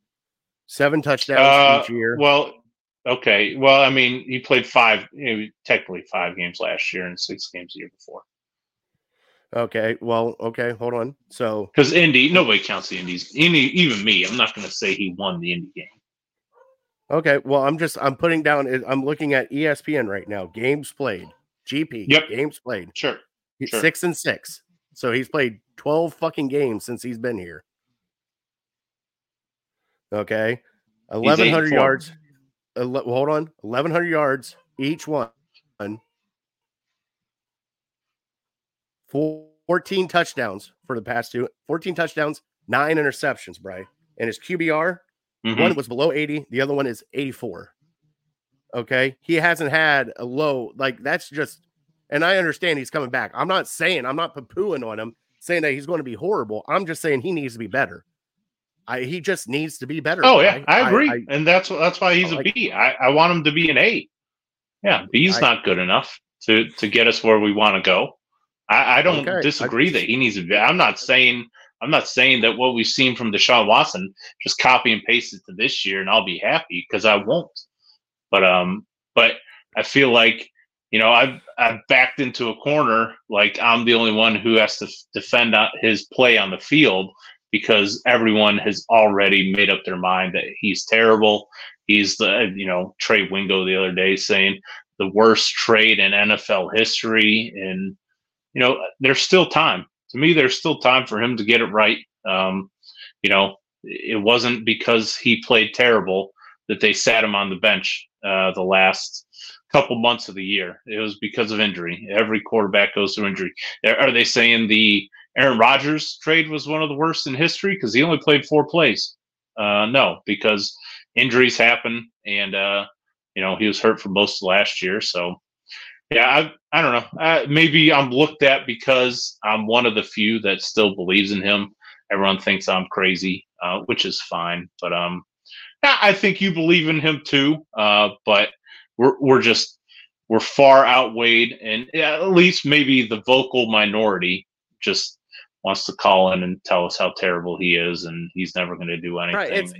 Seven touchdowns Uh, each year. Well, okay. Well, I mean, he played five, you know, technically five games last year and six games the year before. Okay. Well, okay. Hold on. So, Because Indy, nobody counts the Indies. Indy, even me, I'm not going to say he won the Indy game. okay. Well, I'm just, I'm putting down, I'm looking at E S P N right now. Games played. G P. Yep. Games played. Sure. He's Sure. Six and six. So he's played twelve fucking games since he's been here. Okay. eleven hundred yards. Ele- hold on. eleven hundred yards each one. fourteen touchdowns for the past two. fourteen touchdowns, nine interceptions, Bri. And his Q B R, Mhm. one was below eighty. The other one is eighty-four. Okay. He hasn't had a low, like that's just, and I understand he's coming back. I'm not saying, I'm not poo-pooing on him, saying that he's going to be horrible. I'm just saying he needs to be better. I, he just needs to be better. Oh, Bri. yeah, I agree. I, I, and that's that's why he's I a like- B. I, I want him to be an A. Yeah, B's I- not good enough to, to get us where we want to go. I, I don't Okay, disagree I- that he needs to be. I'm not saying I'm not saying that what we've seen from Deshaun Watson, just copy and paste it to this year and I'll be happy, because I won't. But um, but I feel like, you know, I've I've backed into a corner, like I'm the only one who has to f- defend his play on the field, because everyone has already made up their mind that he's terrible. He's the, you know, Trey Wingo the other day saying the worst trade in N F L history. And, you know, there's still time. To me, there's still time for him to get it right. Um, you know, it wasn't because he played terrible that they sat him on the bench uh, the last couple months of the year. It was because of injury. Every quarterback goes through injury. Are they saying the Aaron Rodgers trade was one of the worst in history because he only played four plays? Uh, no, because injuries happen, and uh, you know, he was hurt for most of last year. So, yeah, I I don't know. Uh, maybe I'm looked at because I'm one of the few that still believes in him. Everyone thinks I'm crazy, uh, which is fine. But um, I think you believe in him too. Uh, but we're we're just we're far outweighed, and at least maybe the vocal minority just wants to call in and tell us how terrible he is, and he's never going to do anything. Right. It's,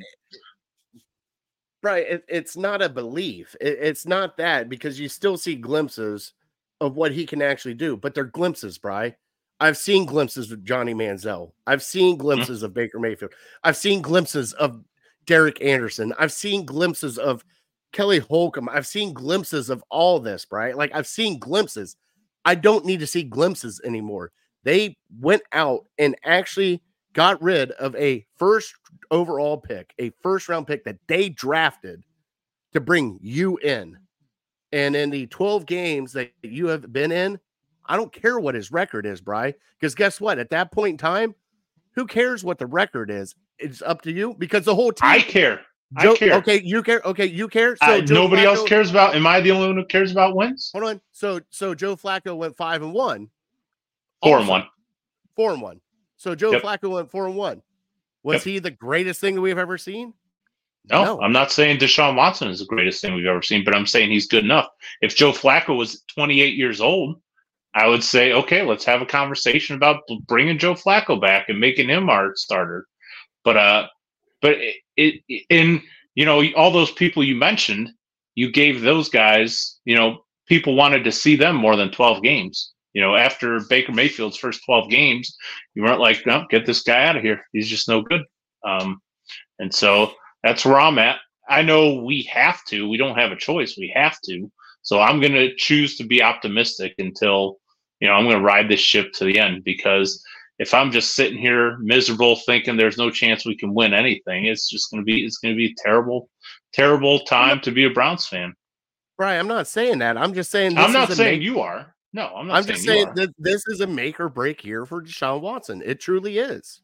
right. It, it's not a belief. It, it's not that, because you still see glimpses of what he can actually do, but they're glimpses, Bri. I've seen glimpses of Johnny Manziel. I've seen glimpses mm-hmm. of Baker Mayfield. I've seen glimpses of Derek Anderson. I've seen glimpses of Kelly Holcomb. I've seen glimpses of all this, right? Like, I've seen glimpses. I don't need to see glimpses anymore. They went out and actually got rid of a first overall pick, a first round pick that they drafted to bring you in. And in the twelve games that you have been in, I don't care what his record is, Bri, because guess what? At that point in time, who cares what the record is? It's up to you, because the whole team. I care. Joe, I care. Okay, you care. Okay, you care. So uh, nobody Flacco, else cares about. Am I the only one who cares about wins? Hold on. So so Joe Flacco went five and one. Four also, and one. Four and one. So Joe yep. Flacco went four and one. Was yep. he the greatest thing that we've ever seen? No, no, I'm not saying Deshaun Watson is the greatest thing we've ever seen, but I'm saying he's good enough. If Joe Flacco was twenty-eight years old, I would say, okay, let's have a conversation about bringing Joe Flacco back and making him our starter. But uh, but it, it in you know all those people you mentioned, you gave those guys, you know, people wanted to see them more than twelve games. You know, after Baker Mayfield's first twelve games, you weren't like, no, get this guy out of here. He's just no good. Um, and so that's where I'm at. I know we have to. We don't have a choice. We have to. So I'm going to choose to be optimistic until, you know, I'm going to ride this ship to the end, because if I'm just sitting here miserable thinking there's no chance we can win anything, it's just going to be, it's going to be a terrible, terrible time to be a Browns fan. Right. I'm not saying that. I'm just saying, this I'm not is saying make- you are. No, I'm not I'm saying just saying are. that this is a make or break year for Deshaun Watson. It truly is.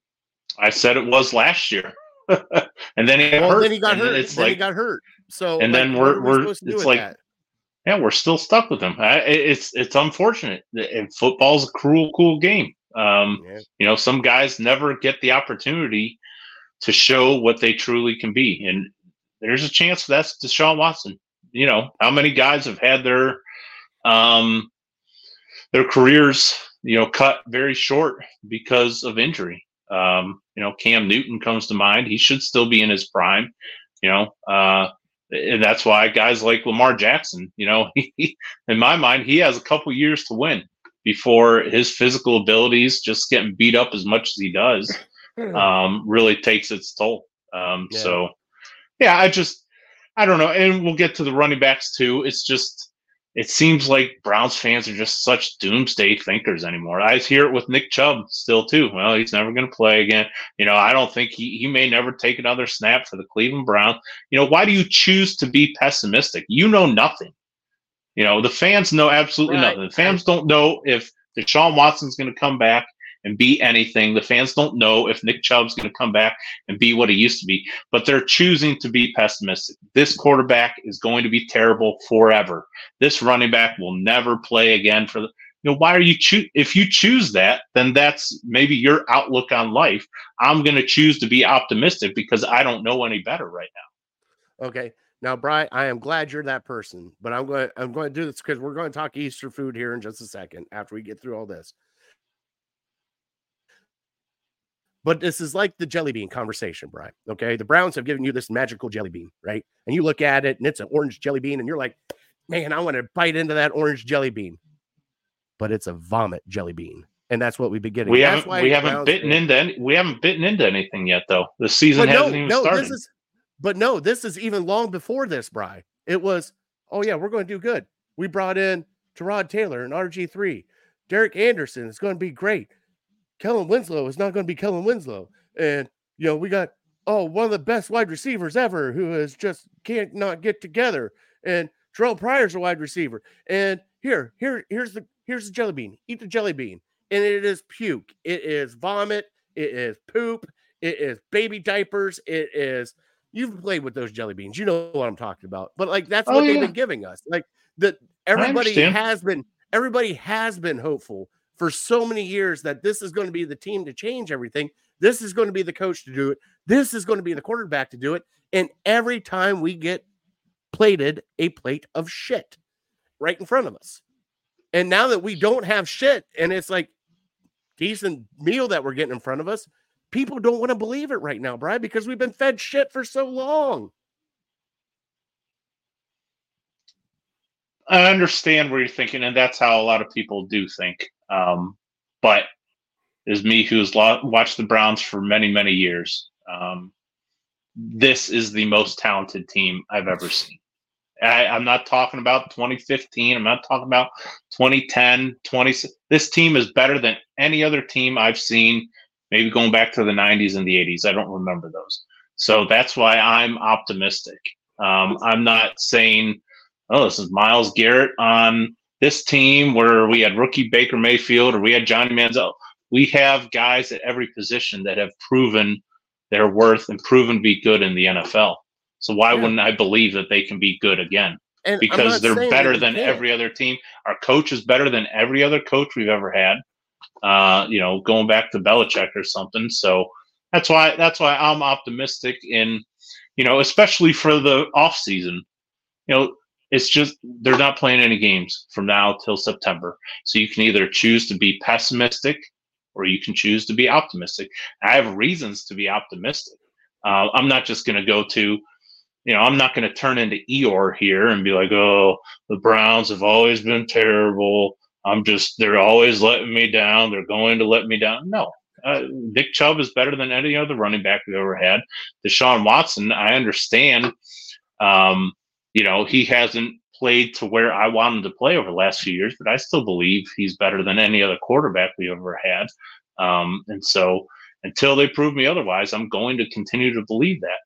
I said it was last year. And then he got well, hurt. Then he got and hurt. Then it's then like, he got hurt. So and like, then we're we we're it's like, that? yeah, we're still stuck with him. I, it's it's unfortunate. And football's a cruel, cool game. Um, yeah. You know, some guys never get the opportunity to show what they truly can be, and there's a chance that's Deshaun Watson. You know, how many guys have had their um their careers, you know, cut very short because of injury. Um, you know, Cam Newton comes to mind. He should still be in his prime, you know, uh, and that's why guys like Lamar Jackson, you know, he, in my mind, he has a couple years to win before his physical abilities, just getting beat up as much as he does, um, really takes its toll. Um, yeah. So, yeah, I just, I don't know. And we'll get to the running backs too. It's just, it seems like Browns fans are just such doomsday thinkers anymore. I hear it with Nick Chubb still too. Well, he's never going to play again. You know, I don't think he, he may never take another snap for the Cleveland Browns. You know, why do you choose to be pessimistic? You know nothing. You know, the fans know absolutely right. nothing. The fans don't know if Deshaun Watson's going to come back and be anything. The fans don't know if Nick Chubb's going to come back and be what he used to be, but they're choosing to be pessimistic. This quarterback is going to be terrible forever. This running back will never play again for the, you know, why are you choose? If you choose that, then that's maybe your outlook on life. I'm going to choose to be optimistic because I don't know any better right now. Okay. Now, Bri, I am glad you're that person, but I'm going to, I'm going to do this because we're going to talk Easter food here in just a second after we get through all this. But this is like the jelly bean conversation, Brian. Okay. The Browns have given you this magical jelly bean, right? And you look at it and it's an orange jelly bean and you're like, man, I want to bite into that orange jelly bean. But it's a vomit jelly bean. And that's what we've been getting. We that's haven't we haven't Browns bitten into any, we haven't bitten into anything yet though. The season hasn't no, even no, started. This is, but no, this is even long before this, Bri. It was, oh yeah, we're going to do good. We brought in Tyrod Taylor and R G three. Derek Anderson is going to be great. Kellen Winslow is not going to be Kellen Winslow. And, you know, we got, oh, one of the best wide receivers ever who is just can't not get together. And Terrell Pryor's a wide receiver. And here, here, here's the, here's the jelly bean. Eat the jelly bean. And it is puke. It is vomit. It is poop. It is baby diapers. It is, you've played with those jelly beans. You know what I'm talking about. But like, that's what oh, they've yeah. been giving us. Like that everybody has been, everybody has been hopeful for so many years that this is going to be the team to change everything. This is going to be the coach to do it. This is going to be the quarterback to do it. And every time we get plated a plate of shit right in front of us. And now that we don't have shit and it's like decent meal that we're getting in front of us, people don't want to believe it right now, Brian, because we've been fed shit for so long. I understand where you're thinking, and that's how a lot of people do think. Um, but as me, who's lo- watched the Browns for many, many years, um, this is the most talented team I've ever seen. I, I'm not talking about twenty fifteen. I'm not talking about twenty ten, twenty. This team is better than any other team I've seen, maybe going back to the nineties and the eighties. I don't remember those. So that's why I'm optimistic. Um, I'm not saying, oh, this is Myles Garrett on this team where we had rookie Baker Mayfield or we had Johnny Manziel. We have guys at every position that have proven their worth and proven to be good in the N F L. So why yeah. wouldn't I believe that they can be good again? And because they're better than can. every other team. Our coach is better than every other coach we've ever had. Uh, you know, going back to Belichick or something. So that's why that's why I'm optimistic in, you know, especially for the off season. You know, it's just they're not playing any games from now till September. So you can either choose to be pessimistic or you can choose to be optimistic. I have reasons to be optimistic. Uh, I'm not just going to go to, you know, I'm not going to turn into Eeyore here and be like, oh, the Browns have always been terrible. I'm just, they're always letting me down. They're going to let me down. No. Uh, Nick Chubb is better than any other running back we've ever had. Deshaun Watson, I understand, um, you know, he hasn't played to where I want him to play over the last few years, but I still believe he's better than any other quarterback we ever had. Um, and so until they prove me otherwise, I'm going to continue to believe that.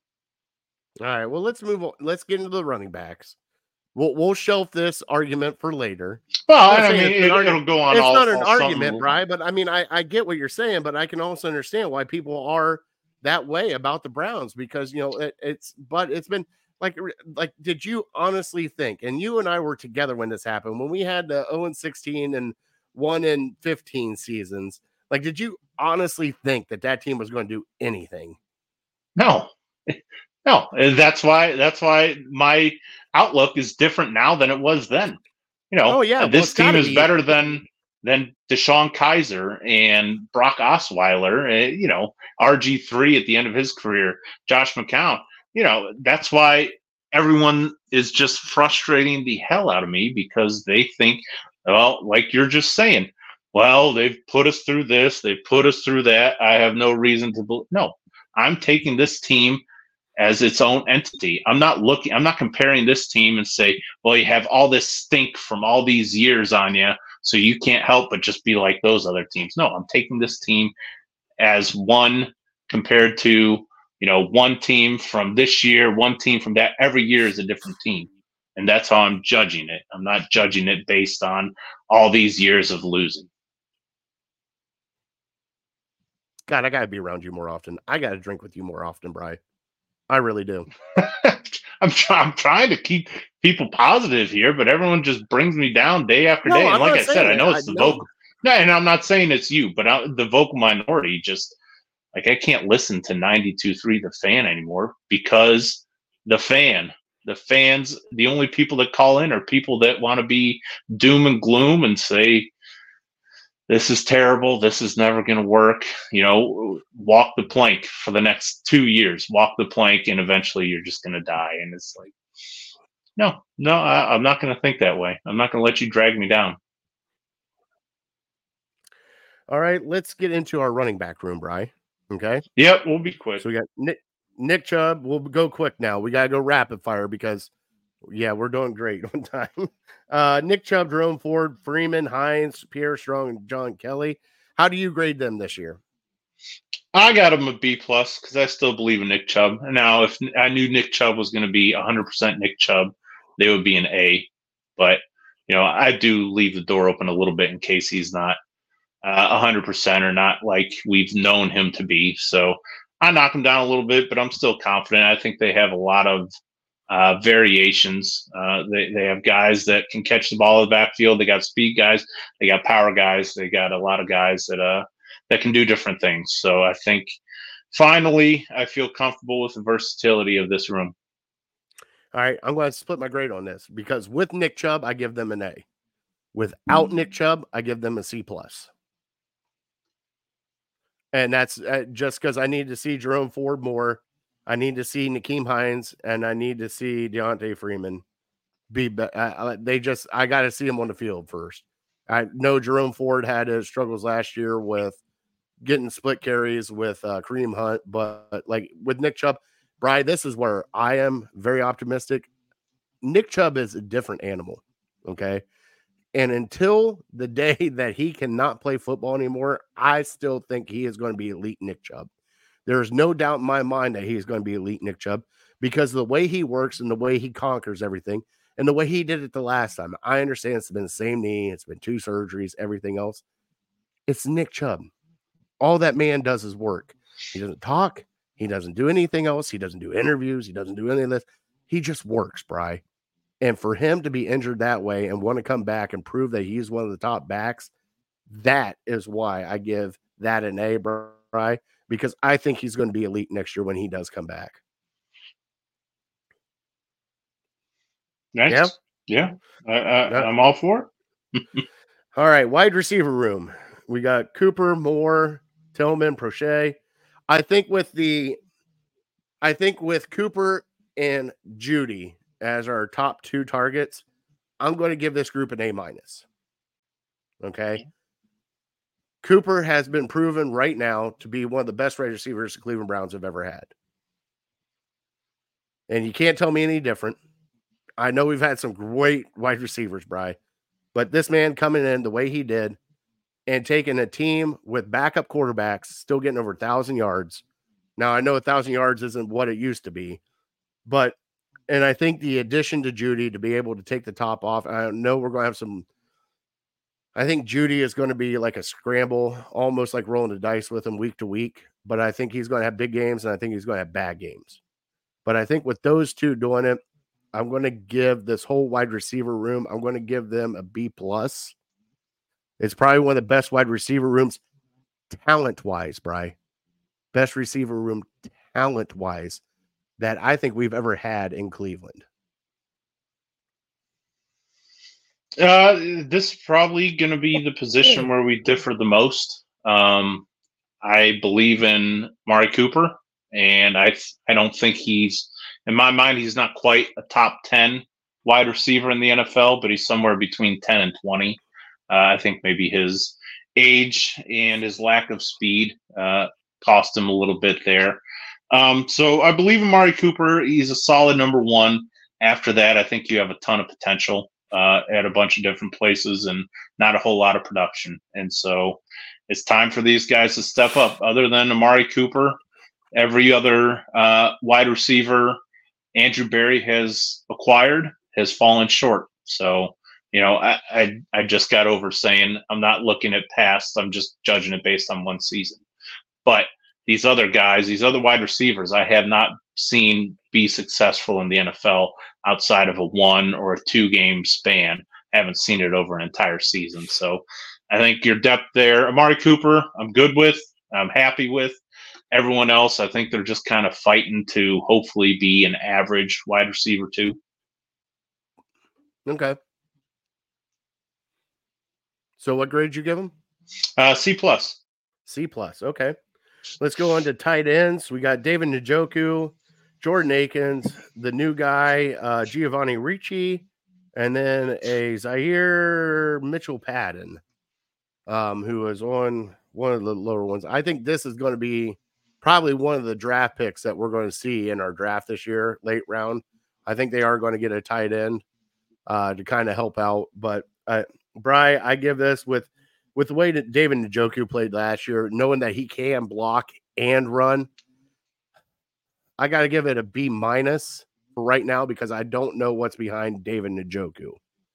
All right, well, let's move on. Let's get into the running backs. We'll we'll shelf this argument for later. Well, I mean, it, it'll go on. It's all, not an all argument, Brian, but I mean, I, I get what you're saying, but I can also understand why people are that way about the Browns because, you know, it, it's, but it's been like, like, did you honestly think, and you and I were together when this happened, when we had the oh and sixteen and one and fifteen seasons, like, did you honestly think that that team was going to do anything? No. No, that's why that's why my outlook is different now than it was then. You know, oh, yeah. this well, team is be. better than than DeShone Kizer and Brock Osweiler, you know, R G three at the end of his career, Josh McCown. You know, that's why everyone is just frustrating the hell out of me because they think, well, like you're just saying, well, they've put us through this, they've put us through that. I have no reason to believe. No, I'm taking this team as its own entity. I'm not looking, I'm not comparing this team and say, well, you have all this stink from all these years on you, so you can't help but just be like those other teams. No, I'm taking this team as one compared to, you know, one team from this year, one team from that. Every year is a different team. And that's how I'm judging it. I'm not judging it based on all these years of losing. God, I got to be around you more often. I got to drink with you more often, Bri. I really do. I'm, try- I'm trying to keep people positive here, but everyone just brings me down day after no, day. And I'm like I said, that. I know it's I the know. vocal. No, and I'm not saying it's you, but I, the vocal minority just like I can't listen to ninety-two three The Fan anymore because the fan, the fans, the only people that call in are people that want to be doom and gloom and say, this is terrible. This is never going to work. You know, walk the plank for the next two years. Walk the plank, and eventually you're just going to die. And it's like, no, no, I, I'm not going to think that way. I'm not going to let you drag me down. All right, let's get into our running back room, Bri. Okay. Yep, we'll be quick. So we got Nick, Nick Chubb. We'll go quick now. We got to go rapid fire because, yeah, we're doing great on time. Uh, Nick Chubb, Jerome Ford, Freeman, Hines, Pierre Strong, and John Kelly. How do you grade them this year? I got him a B plus because I still believe in Nick Chubb. Now, if I knew Nick Chubb was going to be one hundred percent Nick Chubb, they would be an A. But, you know, I do leave the door open a little bit in case he's not uh, one hundred percent or not like we've known him to be. So I knock him down a little bit, but I'm still confident. I think they have a lot of uh, variations. Uh, they, they have guys that can catch the ball in the backfield. They got speed guys. They got power guys. They got a lot of guys that uh, that can do different things. So I think finally I feel comfortable with the versatility of this room. All right, I'm going to split my grade on this because with Nick Chubb, I give them an A. Without Nick Chubb, I give them a C plus. And that's uh, just because I need to see Jerome Ford more. I need to see Nyheim Hines, and I need to see Deontay Freeman be. be uh, they just, I got to see him on the field first. I know Jerome Ford had his struggles last year with getting split carries with uh, Kareem Hunt, but like with Nick Chubb, Bri, this is where I am very optimistic. Nick Chubb is a different animal, okay? And until the day that he cannot play football anymore, I still think he is going to be elite Nick Chubb. There's no doubt in my mind that he is going to be elite Nick Chubb because of the way he works and the way he conquers everything and the way he did it the last time. I understand it's been the same knee. It's been two surgeries, everything else. It's Nick Chubb. All that man does is work. He doesn't talk. He doesn't do anything else. He doesn't do interviews. He doesn't do any of this. He just works, Bri. And for him to be injured that way and want to come back and prove that he's one of the top backs, that is why I give that an A, Bri, because I think he's going to be elite next year when he does come back. Nice. Yeah. Yeah. I, I, yeah. I'm all for it. All right. Wide receiver room. We got Cooper, Moore, Tillman, Prochet. I think with the, I think with Cooper and Judy as our top two targets, I'm going to give this group an A minus. Okay. Cooper has been proven right now to be one of the best wide receivers the Cleveland Browns have ever had. And you can't tell me any different. I know we've had some great wide receivers, Bri, but this man coming in the way he did and taking a team with backup quarterbacks, still getting over a thousand yards. Now I know a thousand yards isn't what it used to be, but, and I think the addition to Judy to be able to take the top off, I know we're going to have some, I think Judy is going to be like a scramble, almost like rolling the dice with him week to week, but I think he's going to have big games and I think he's going to have bad games. But I think with those two doing it, I'm going to give this whole wide receiver room, I'm going to give them a B plus. It's probably one of the best wide receiver rooms talent-wise, Bri. Best receiver room talent-wise that I think we've ever had in Cleveland. Uh, this is probably going to be the position where we differ the most. Um, I believe in Amari Cooper, and I I don't think he's, in my mind, he's not quite a top ten wide receiver in the N F L, but he's somewhere between ten and twenty. Uh, I think maybe his age and his lack of speed uh, cost him a little bit there. Um, so I believe in Amari Cooper. He's a solid number one. After that, I think you have a ton of potential uh, at a bunch of different places and not a whole lot of production. And so it's time for these guys to step up. Other than Amari Cooper, every other uh, wide receiver Andrew Berry has acquired has fallen short. So, you know, I, I I just got over saying I'm not looking at past. I'm just judging it based on one season. But these other guys, these other wide receivers, I have not seen be successful in the N F L outside of a one or a two game span. I haven't seen it over an entire season. So I think your depth there, Amari Cooper, I'm good with. I'm happy with. Everyone else, I think they're just kind of fighting to hopefully be an average wide receiver too. Okay. So what grade did you give him? Uh, C plus. C plus. Okay. Let's go on to tight ends. We got David Njoku, Jordan Akins, the new guy, uh, Giovanni Ricci, and then a Zaire Mitchell-Padden, um, who is on one of the lower ones. I think this is going to be probably one of the draft picks that we're going to see in our draft this year, late round. I think they are going to get a tight end uh, to kind of help out. But, uh, Bri, I give this with with the way that David Njoku played last year, knowing that he can block and run, I got to give it a B minus for right now because I don't know what's behind David Njoku.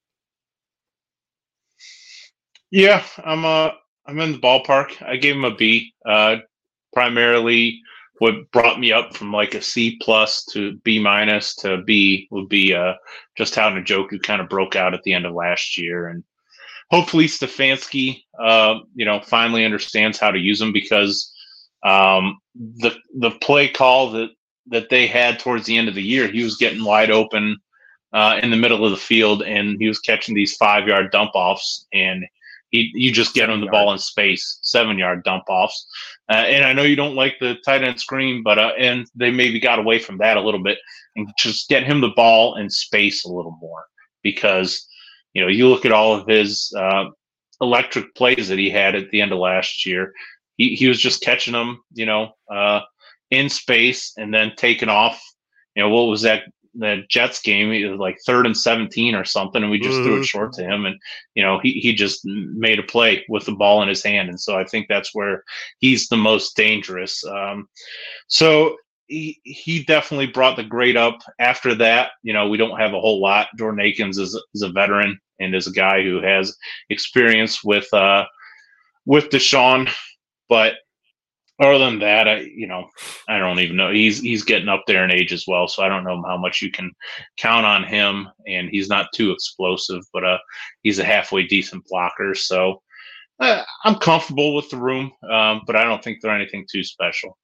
Yeah, I'm uh I'm in the ballpark. I gave him a B. Uh, primarily, what brought me up from like a C plus to B minus to B would be uh just how Njoku kind of broke out at the end of last year, and hopefully Stefanski, uh, you know, finally understands how to use him because um, the the play call that that they had towards the end of the year, he was getting wide open uh, in the middle of the field, and he was catching these five yard dump offs, and he you just get him the ball in space, seven yard dump offs. Uh, and I know you don't like the tight end screen, but uh, and they maybe got away from that a little bit and just get him the ball in space a little more because. You know, you look at all of his uh, electric plays that he had at the end of last year. He he was just catching them, you know, uh, in space and then taking off. You know, what was that that Jets game? It was like third and seventeen or something, and we just mm-hmm. threw it short to him. And you know, he he just made a play with the ball in his hand. And so I think that's where he's the most dangerous. Um, so. He, he definitely brought the grade up. After that, you know, we don't have a whole lot. Jordan Akins is, is a veteran and is a guy who has experience with uh, with Deshaun. But other than that, I you know, I don't even know. He's he's getting up there in age as well, so I don't know how much you can count on him. And he's not too explosive, but uh, he's a halfway decent blocker. So uh, I'm comfortable with the room, um, but I don't think they're anything too special.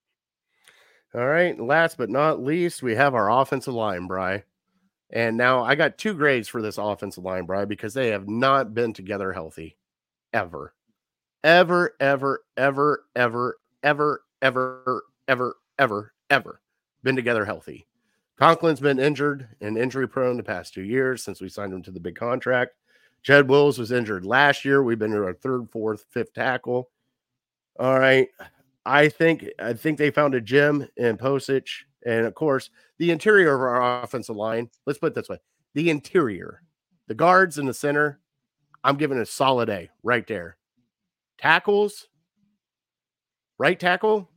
All right. Last but not least, we have our offensive line, Bri. And now I got two grades for this offensive line, Bri, because they have not been together healthy ever. Ever, ever, ever, ever, ever, ever, ever, ever, ever been together healthy. Conklin's been injured and injury prone the past two years since we signed him to the big contract. Jed Wills was injured last year. We've been to our third, fourth, fifth tackle. All right. I think I think they found a gem in Posich. And, of course, the interior of our offensive line, let's put it this way. The interior, the guards in the center, I'm giving a solid A right there. Tackles, right tackle,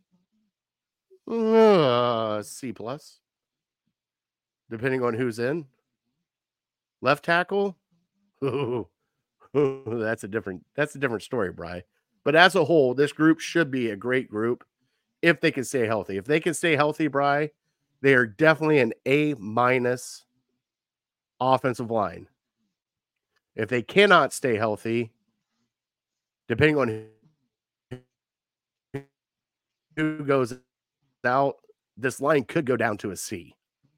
uh, C plus, depending on who's in. Left tackle, ooh, ooh, that's a different that's a different story, Bri. But as a whole, this group should be a great group if they can stay healthy. If they can stay healthy, Bri, they are definitely an A minus offensive line. If they cannot stay healthy, depending on who goes out, this line could go down to a C.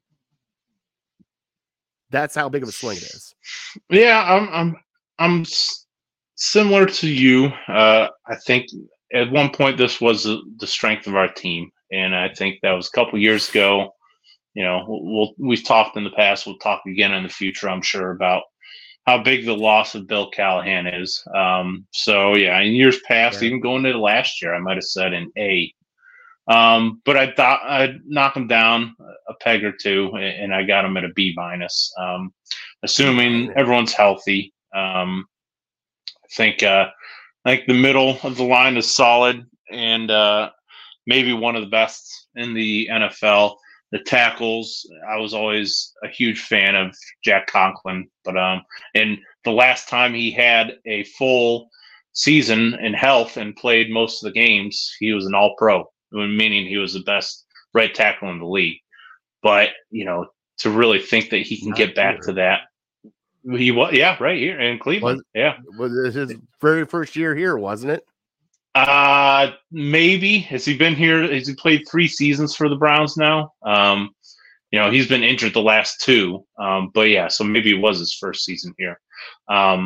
That's how big of a swing it is. Yeah, I'm I'm I'm similar to you. Uh, I think at one point this was the strength of our team, and I think that was a couple years ago. You know, we'll we've talked in the past. We'll talk again in the future, I'm sure, about how big the loss of Bill Callahan is. Um, so yeah, in years past, yeah. even going into last year, I might have said an A. Um, but I thought I'd knock him down a peg or two, and I got him at a B minus. Um, assuming everyone's healthy. Um, I think uh, I think the middle of the line is solid and uh, maybe one of the best in the N F L. The tackles, I was always a huge fan of Jack Conklin, but um, and the last time he had a full season in health and played most of the games, he was an All-Pro, meaning he was the best right tackle in the league. But you know, to really think that he can Not get back here. to that. He was, yeah, right here in Cleveland. Was, yeah, was his very first year here, wasn't it? Uh maybe. Has he been here? Has he played three seasons for the Browns now? Um, you know, he's been injured the last two. Um, but yeah, so maybe it was his first season here. Um,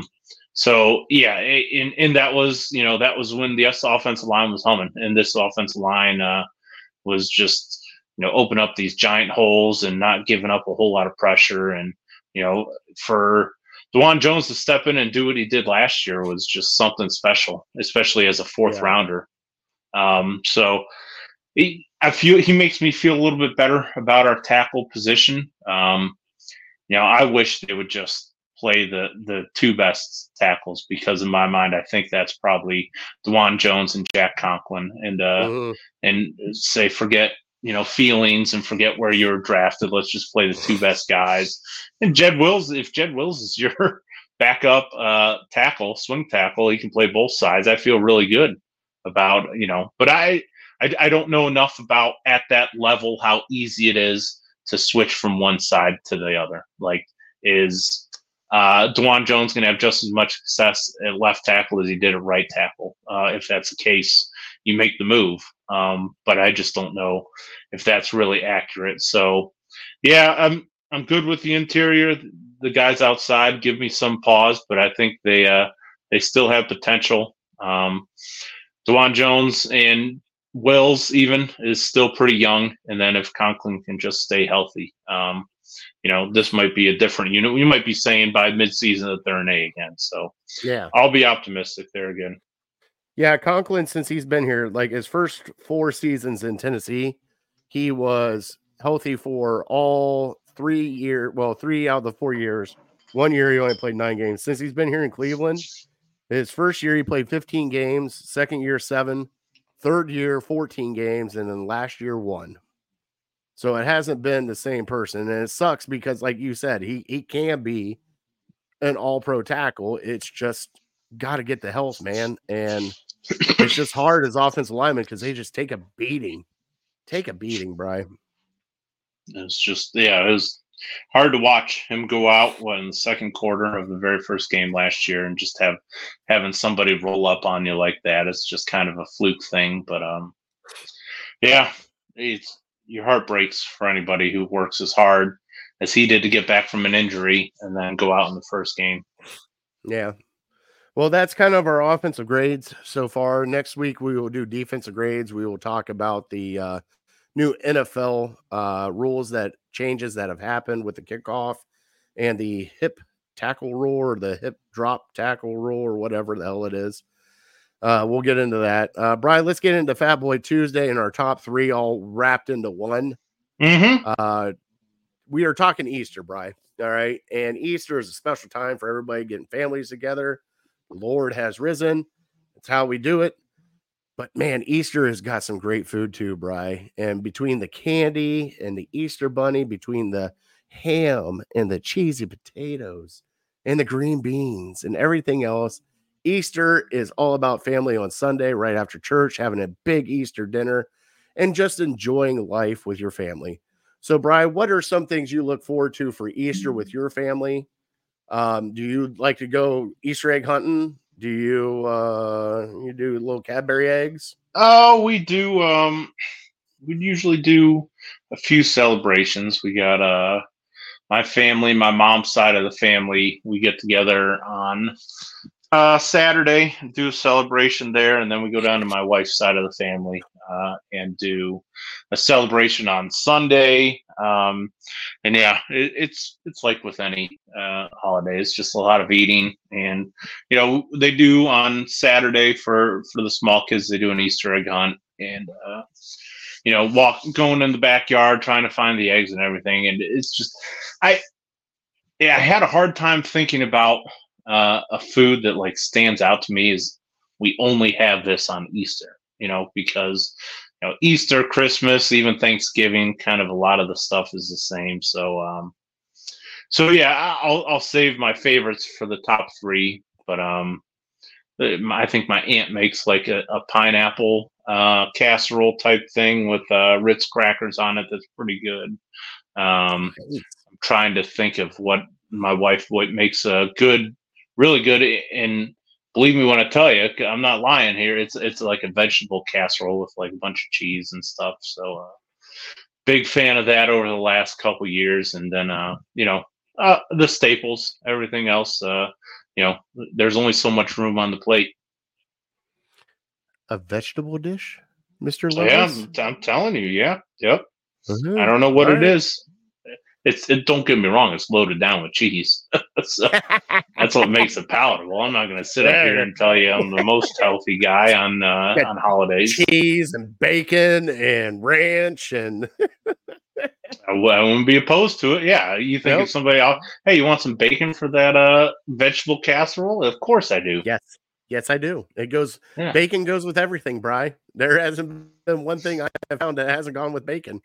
So yeah, and and that was you know that was when the offensive line was humming, and this offensive line uh, was just you know open up these giant holes and not giving up a whole lot of pressure, and you know for Dawand Jones to step in and do what he did last year was just something special, especially as a fourth Yeah. rounder. Um, so he, I feel he makes me feel a little bit better about our tackle position. Um, you know, I wish they would just play the the two best tackles, because in my mind, I think that's probably Dawand Jones and Jack Conklin, and uh, Mhm. and say forget you know feelings and forget where you were drafted. Let's just play the two best guys. And Jed Wills, if Jed Wills is your backup uh, tackle, swing tackle, he can play both sides. I feel really good about you know, but I, I I don't know enough about at that level how easy it is to switch from one side to the other. Like, is uh, Dawand Jones going to have just as much success at left tackle as he did at right tackle? Uh, if that's the case, you make the move. Um, but I just don't know if that's really accurate. So, yeah, I'm I'm good with the interior. The guys outside give me some pause, but I think they uh, they still have potential. Um, Dawand Jones and Wills even is still pretty young, and then if Conklin can just stay healthy, um, you know, this might be a different unit. You might be saying by midseason that they're an A again. So Yeah. I'll be optimistic there again. Yeah, Conklin, since he's been here, like his first four seasons in Tennessee, he was healthy for all three year, well, three out of the four years. One year he only played nine games. Since he's been here in Cleveland, his first year he played fifteen games, second year seven, third year fourteen games, and then last year one. So it hasn't been the same person, and it sucks because, like you said, he he can be an all-pro tackle. It's just got to get the health, man, and it's just hard as offensive linemen because they just take a beating, take a beating, Brian. It's just yeah, it was hard to watch him go out when the second quarter of the very first game last year, and just have having somebody roll up on you like that. It's just kind of a fluke thing, but um, yeah, it's your heart breaks for anybody who works as hard as he did to get back from an injury and then go out in the first game. Yeah. Well, that's kind of our offensive grades so far. Next week, we will do defensive grades. We will talk about the uh, new N F L uh, rules that changes that have happened with the kickoff and the hip tackle rule or the hip drop tackle rule or whatever the hell it is. Uh, we'll get into that. Uh, Brian, let's get into Fat Boy Tuesday and our top three all wrapped into one. Mm-hmm. Uh, we are talking Easter, Brian. All right. And Easter is a special time for everybody getting families together. The Lord has risen. It's how we do it. But man, Easter has got some great food too, Bri. And between the candy and the Easter bunny, between the ham and the cheesy potatoes and the green beans and everything else, Easter is all about family on Sunday, right after church, having a big Easter dinner and just enjoying life with your family. So, Bri, what are some things you look forward to for Easter with your family? Um, do you like to go Easter egg hunting? Do you uh you do little Cadbury eggs? Oh, we do. Um, we usually do a few celebrations. We got uh my family, my mom's side of the family. We get together on uh Saturday, do a celebration there, and then we go down to my wife's side of the family uh, and do a celebration on Sunday. Um, and yeah, it, it's it's like with any uh, holiday, it's just a lot of eating. And you know, they do on Saturday for for the small kids, they do an Easter egg hunt, and uh, you know, walk going in the backyard trying to find the eggs and everything. And it's just, I yeah, I had a hard time thinking about uh, a food that like stands out to me is we only have this on Easter, you know, because you know, Easter, Christmas, even Thanksgiving, kind of a lot of the stuff is the same. So, um, so yeah, I'll I'll save my favorites for the top three. But um, I think my aunt makes like a, a pineapple uh, casserole type thing with uh, Ritz crackers on it. That's pretty good. Um, I'm trying to think of what my wife makes a good, really good, and believe me when I tell you, I'm not lying here. It's it's like a vegetable casserole with like a bunch of cheese and stuff. So, uh, big fan of that over the last couple years. And then, uh, you know, uh, the staples, everything else. Uh, you know, there's only so much room on the plate. A vegetable dish, Mister So, yeah, Loveless? I'm, I'm telling you, yeah, yep. Uh-huh. I don't know what All it right. is. It's it. Don't get me wrong; it's loaded down with cheese. So that's what makes it palatable. I'm not going to sit up here and tell you I'm the most healthy guy on uh, Got on holidays. cheese and bacon and ranch and I, w- I wouldn't be opposed to it. Yeah, you think Nope. if somebody else, hey, you want some bacon for that uh, vegetable casserole? Of course I do. yes, yes, I do. It goes. Yeah. Bacon goes with everything, Bri. There hasn't been one thing I have found that hasn't gone with bacon.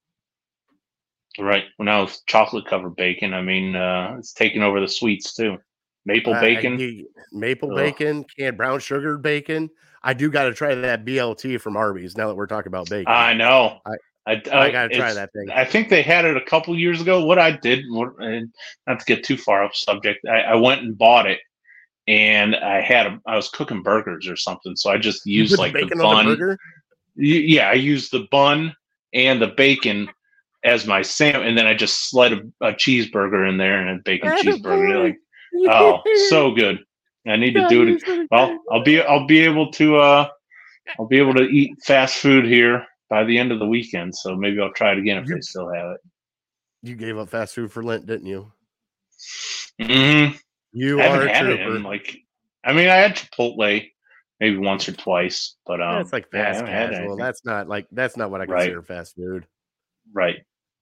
Right. When I was chocolate covered bacon, I mean, uh, it's taking over the sweets too. Maple Uh, bacon. you- maple Ugh. bacon, canned brown sugar bacon. I do got to try that B L T from Arby's. Now that we're talking about bacon, I know. I- I, I got to try it's- that thing. I think they had it a couple years ago. What I did, what- and not to get too far off subject, I, I went and bought it, and I had a, I was cooking burgers or something, so I just You used put like the bacon bun. on the burger. Y- Yeah, I used the bun and the bacon as my sandwich, and then I just slid a, a cheeseburger in there and a bacon cheeseburger. Like, oh, so good. I need to do it. Well, I'll be I'll be able to uh I'll be able to eat fast food here by the end of the weekend. So maybe I'll try it again if You- they still have it. You gave up fast food for Lent, didn't you? Mm-hmm. You I are haven't a had it trooper. in like. I mean, I had Chipotle maybe once or twice, but um, That's like yeah, I fast haven't had casual. anything. That's not like that's not what I Right. consider fast food. Right.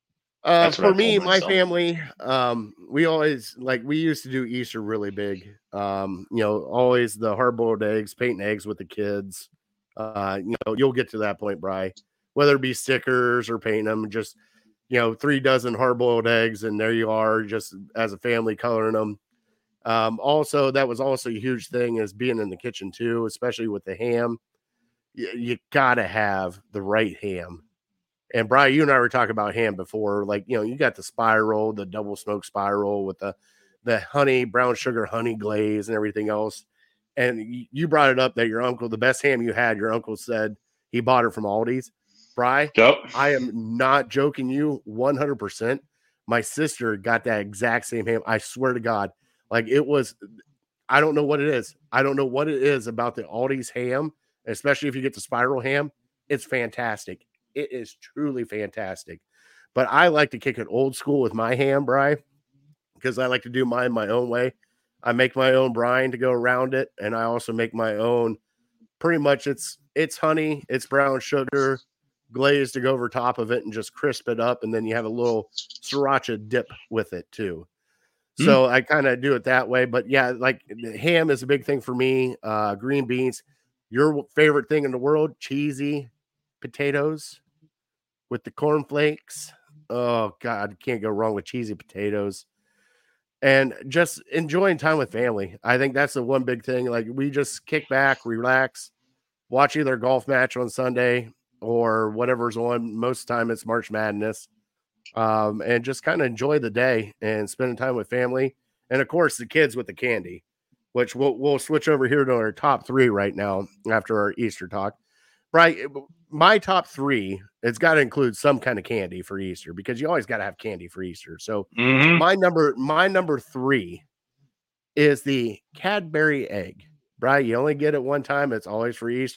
Uh, That's what I for me, told my myself. family, um, we always like we used to do Easter really big. Um, you know, always the hard-boiled eggs, painting eggs with the kids. Uh, you know, you'll get to that point, Bri. Whether it be stickers or painting them, just you know, three dozen hard-boiled eggs, and there you are, just as a family coloring them. Um, also, that was also a huge thing is being in the kitchen too, especially with the ham. You, you gotta have the right ham. And Brian, you and I were talking about ham before. Like, you know, you got the spiral, the double smoke spiral with the the honey, brown sugar, honey glaze, and everything else. And y- you brought it up that your uncle, the best ham you had, your uncle said he bought it from Aldi's. Bri, Yep. I am not joking you one hundred percent. My sister got that exact same ham. I swear to God. Like it was, I don't know what it is. I don't know what it is about the Aldi's ham, especially if you get the spiral ham. It's fantastic. It is truly fantastic. But I like to kick it old school with my ham, Bri, because I like to do mine my own way. I make my own brine to go around it, and I also make my own. Pretty much, it's it's honey, it's brown sugar, glaze to go over top of it, and just crisp it up, and then you have a little sriracha dip with it too. So I kind of do it that way. But yeah, like the ham is a big thing for me. Uh, green beans, your favorite thing in the world, cheesy potatoes with the cornflakes. Oh God, can't go wrong with cheesy potatoes. And just enjoying time with family. I think that's the one big thing. Like we just kick back, relax, watch either a golf match on Sunday or whatever's on. Most of the time it's March Madness. Um, and just kind of enjoy the day and spending time with family. And of course the kids with the candy, which we'll, we'll switch over here to our top three right now after our Easter talk. Right. My top three, it's got to include some kind of candy for Easter because you always got to have candy for Easter. So Mhm. my number, my number three is the Cadbury egg. Right. You only get it one time. It's always for Easter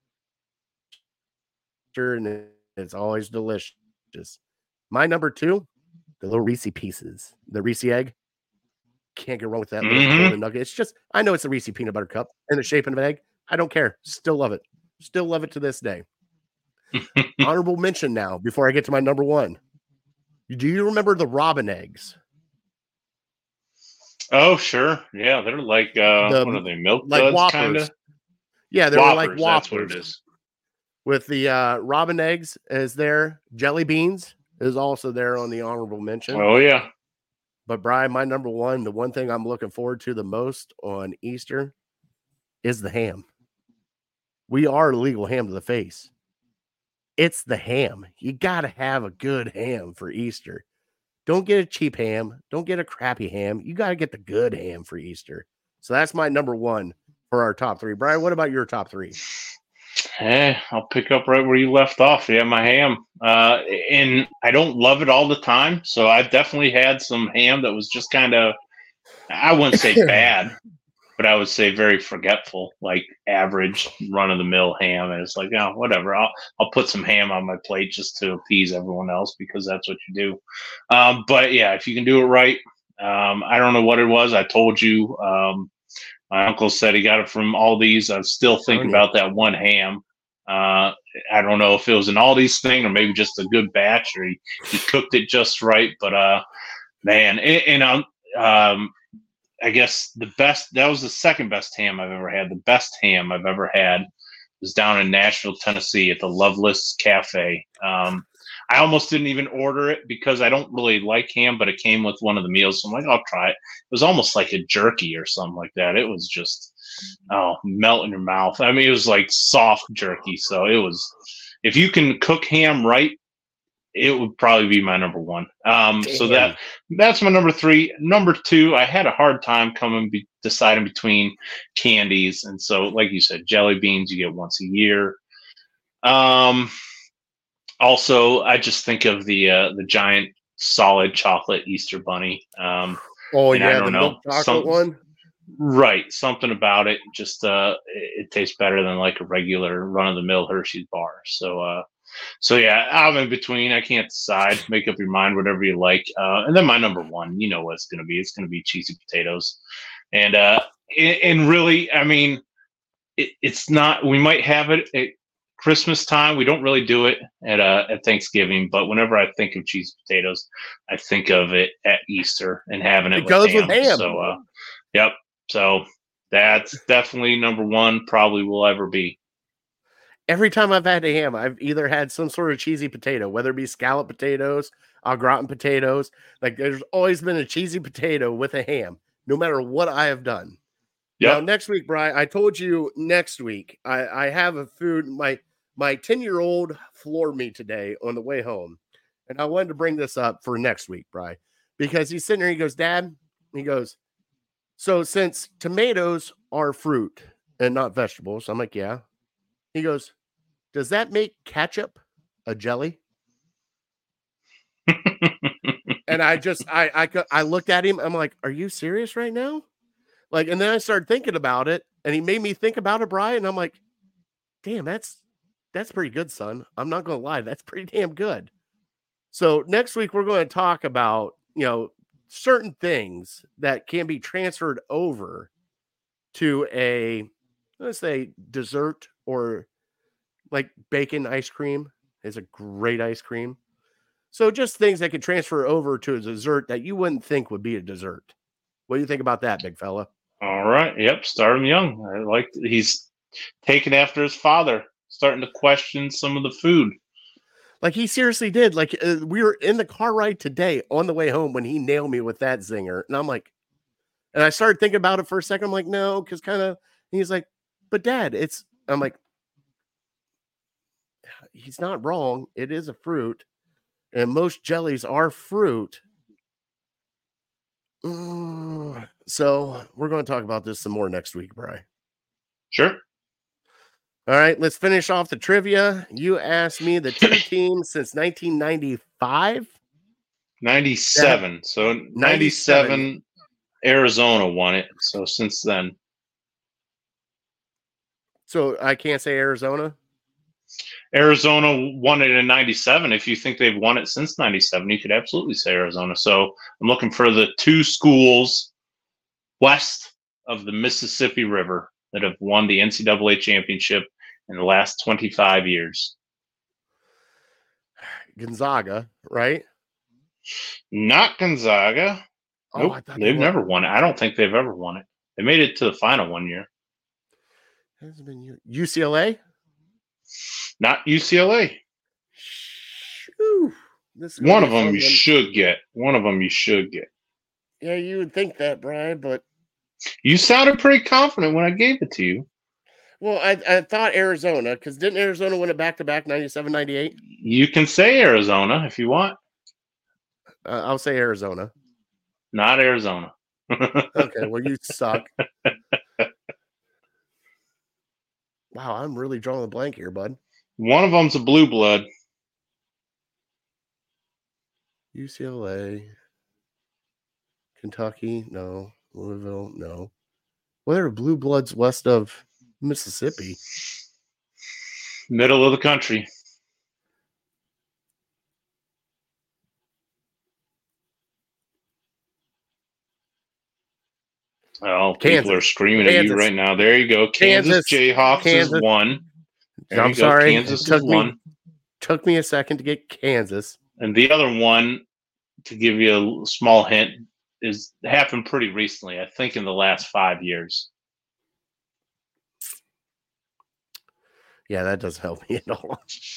and it's always delicious. My number two, the little Reese Pieces, the Reese egg. Can't go wrong with that little Mhm. golden nugget. It's just, I know it's a Reese peanut butter cup in the shape of an egg. I don't care. Still love it. Still love it to this day. Honorable mention now before I get to my number one. Do you remember the Robin eggs? Oh, sure. Yeah, they're like uh The- what are they? Milk like duds Whoppers. kind of. Yeah, they were like Whoppers, that's what Whoppers it is. with the uh, Robin eggs is there. Jelly beans is also there on the honorable mention. Oh yeah. But Brian, my number one, the one thing I'm looking forward to the most on Easter is the ham. We are legal ham to the face. It's the ham. You got to have a good ham for Easter. Don't get a cheap ham. Don't get a crappy ham. You got to get the good ham for Easter. So that's my number one for our top three. Brian, what about your top three? Eh, I'll pick up right where you left off. Yeah, my ham. Uh, and I don't love it all the time. So I've definitely had some ham that was just kind of, I wouldn't say bad, but I would say very forgetful, like average run of the mill ham. And it's like, oh, whatever. I'll I'll put some ham on my plate just to appease everyone else because that's what you do. Um, but yeah, if you can do it right, um, I don't know what it was. I told you. Um, my uncle said he got it from Aldi's. I still think about that one ham. Uh, I don't know if it was an Aldi's thing or maybe just a good batch or he, he cooked it just right. But uh, man, and, and um, um, I guess the best, that was the second best ham I've ever had. The best ham I've ever had was down in Nashville, Tennessee at the Loveless Cafe. Um, I almost didn't even order it because I don't really like ham, but it came with one of the meals. So I'm like, I'll try it. It was almost like a jerky or something like that. It was just, oh, melt in your mouth. I mean, it was like soft jerky. So it was, if you can cook ham right, it would probably be my number one. Um, so that that's my number three. Number two, I had a hard time coming be, deciding between candies, and so like you said, jelly beans you get once a year. Um, also, I just think of the uh, the giant solid chocolate Easter bunny. Um, oh and yeah, I don't the know, milk chocolate some, one. Right, something about it just uh, it, it tastes better than like a regular run of the mill Hershey's bar. So. Uh, So yeah, I'm in between. I can't decide. Make up your mind, whatever you like. Uh, and then my number one, you know what it's going to be. It's going to be cheesy potatoes. And uh, and really, I mean, it, it's not. We might have it at Christmas time. We don't really do it at uh, at Thanksgiving. But whenever I think of cheesy potatoes, I think of it at Easter and having it, It with goes ham. with ham. So uh, yep. So that's definitely number one. Probably will ever be. Every time I've had a ham, I've either had some sort of cheesy potato, whether it be scallop potatoes, au gratin potatoes. Like there's always been a cheesy potato with a ham, no matter what I have done. Yep. Now, next week, Brian, I told you next week, I, I have a food. My my ten-year-old floored me today on the way home. And I wanted to bring this up for next week, Brian, because he's sitting there, he goes, Dad, he goes, so since tomatoes are fruit and not vegetables, I'm like, yeah. He goes, does that make ketchup a jelly? And I just, I, I, I looked at him. I'm like, are you serious right now? Like, and then I started thinking about it and he made me think about it, Brian. And I'm like, damn, that's, that's pretty good, son. I'm not going to lie. That's pretty damn good. So next week, we're going to talk about, you know, certain things that can be transferred over to a, let's say, dessert, or like bacon ice cream is a great ice cream. So just things that could transfer over to a dessert that you wouldn't think would be a dessert. What do you think about that, big fella? All right. Yep. Start him young. I like he's taken after his father, starting to question some of the food. Like he seriously did. Like uh, we were in the car ride today on the way home when he nailed me with that zinger. And I'm like, and I started thinking about it for a second. I'm like, no, because kind of, he's like, but Dad, it's, I'm like, he's not wrong. It is a fruit. And most jellies are fruit. Mm, so we're going to talk about this some more next week, Bri. Sure. All right, let's finish off the trivia. You asked me the two teams since nineteen ninety-five. ninety-seven. So ninety-seven, ninety-seven, Arizona won it. So since then. So I can't say Arizona? Arizona won it in ninety-seven. If you think they've won it since ninety-seven, you could absolutely say Arizona. So I'm looking for the two schools west of the Mississippi River that have won the N C double A championship in the last twenty-five years. Gonzaga, right? Not Gonzaga. Oh, nope, they've never won it. I don't think they've ever won it. They made it to the final one year. Has been U C L A? Not U C L A. Whew. This one of them you one. should get. One of them you should get. Yeah, you would think that, Brian, but you sounded pretty confident when I gave it to you. Well, I, I thought Arizona, because didn't Arizona win it back-to-back ninety-seven ninety-eight? You can say Arizona if you want. Uh, I'll say Arizona. Not Arizona. Okay, well, you suck. Wow, I'm really drawing a blank here, bud. One of them's a blue blood. U C L A. Kentucky, no. Louisville, no. What are blue bloods west of Mississippi? Middle of the country. Oh, Kansas. people are screaming at Kansas. you right now. There you go. Kansas, Kansas. Jayhawks Kansas. is one. There I'm you go. sorry. Kansas It took is me- one. Took me a second to get Kansas. And the other one, to give you a small hint, is happened pretty recently. I think in the last five years. Yeah, that doesn't help me at all.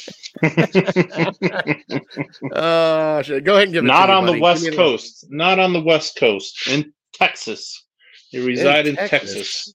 Oh, shit. Go ahead and give it Not to me, on the buddy. West Give me a- Coast. Not on the West Coast. In Texas. They reside in, Texas. Texas.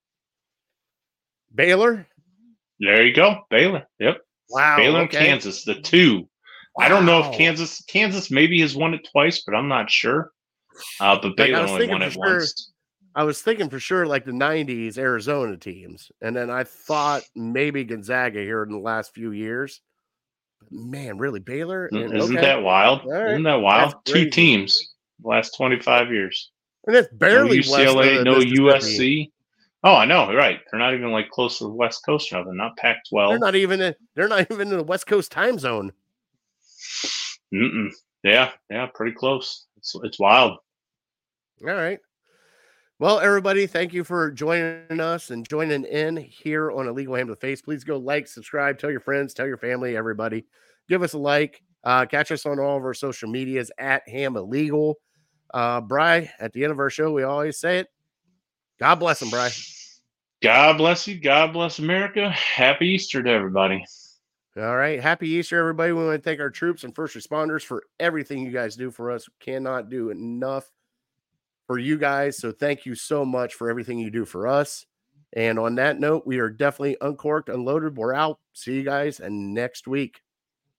Baylor? There you go. Baylor. Yep. Wow. Baylor okay. and Kansas, the two. I don't know Wow. if Kansas Kansas maybe has won it twice, but I'm not sure. Uh, but Like, I Baylor was only thinking won for it sure- once. I was thinking for sure like the nineties Arizona teams. And then I thought maybe Gonzaga here in the last few years. But man, really? Baylor? And- Isn't okay. that wild? All right. Isn't that wild? That's Two crazy. teams the last twenty-five years. And it's barely no U C L west A, of no Mississippi. U S C. Oh, I know, right? They're not even like close to the West Coast now. They're not Pac twelve. They're not even in, they're not even in the West Coast time zone. Mm-mm. Yeah, yeah, pretty close. It's it's wild. All right. Well, everybody, thank you for joining us and joining in here on Illegal Ham to the Face. Please go like, subscribe, tell your friends, tell your family, everybody. Give us a like. Uh, catch us on all of our social medias at Ham Illegal. Uh, Bri, at the end of our show, we always say it. God bless them, Bri. God bless you. God bless America. Happy Easter to everybody. All right. Happy Easter, everybody. We want to thank our troops and first responders for everything you guys do for us. We cannot do enough for you guys. So thank you so much for everything you do for us. And on that note, we are definitely uncorked, unloaded. We're out. See you guys and next week.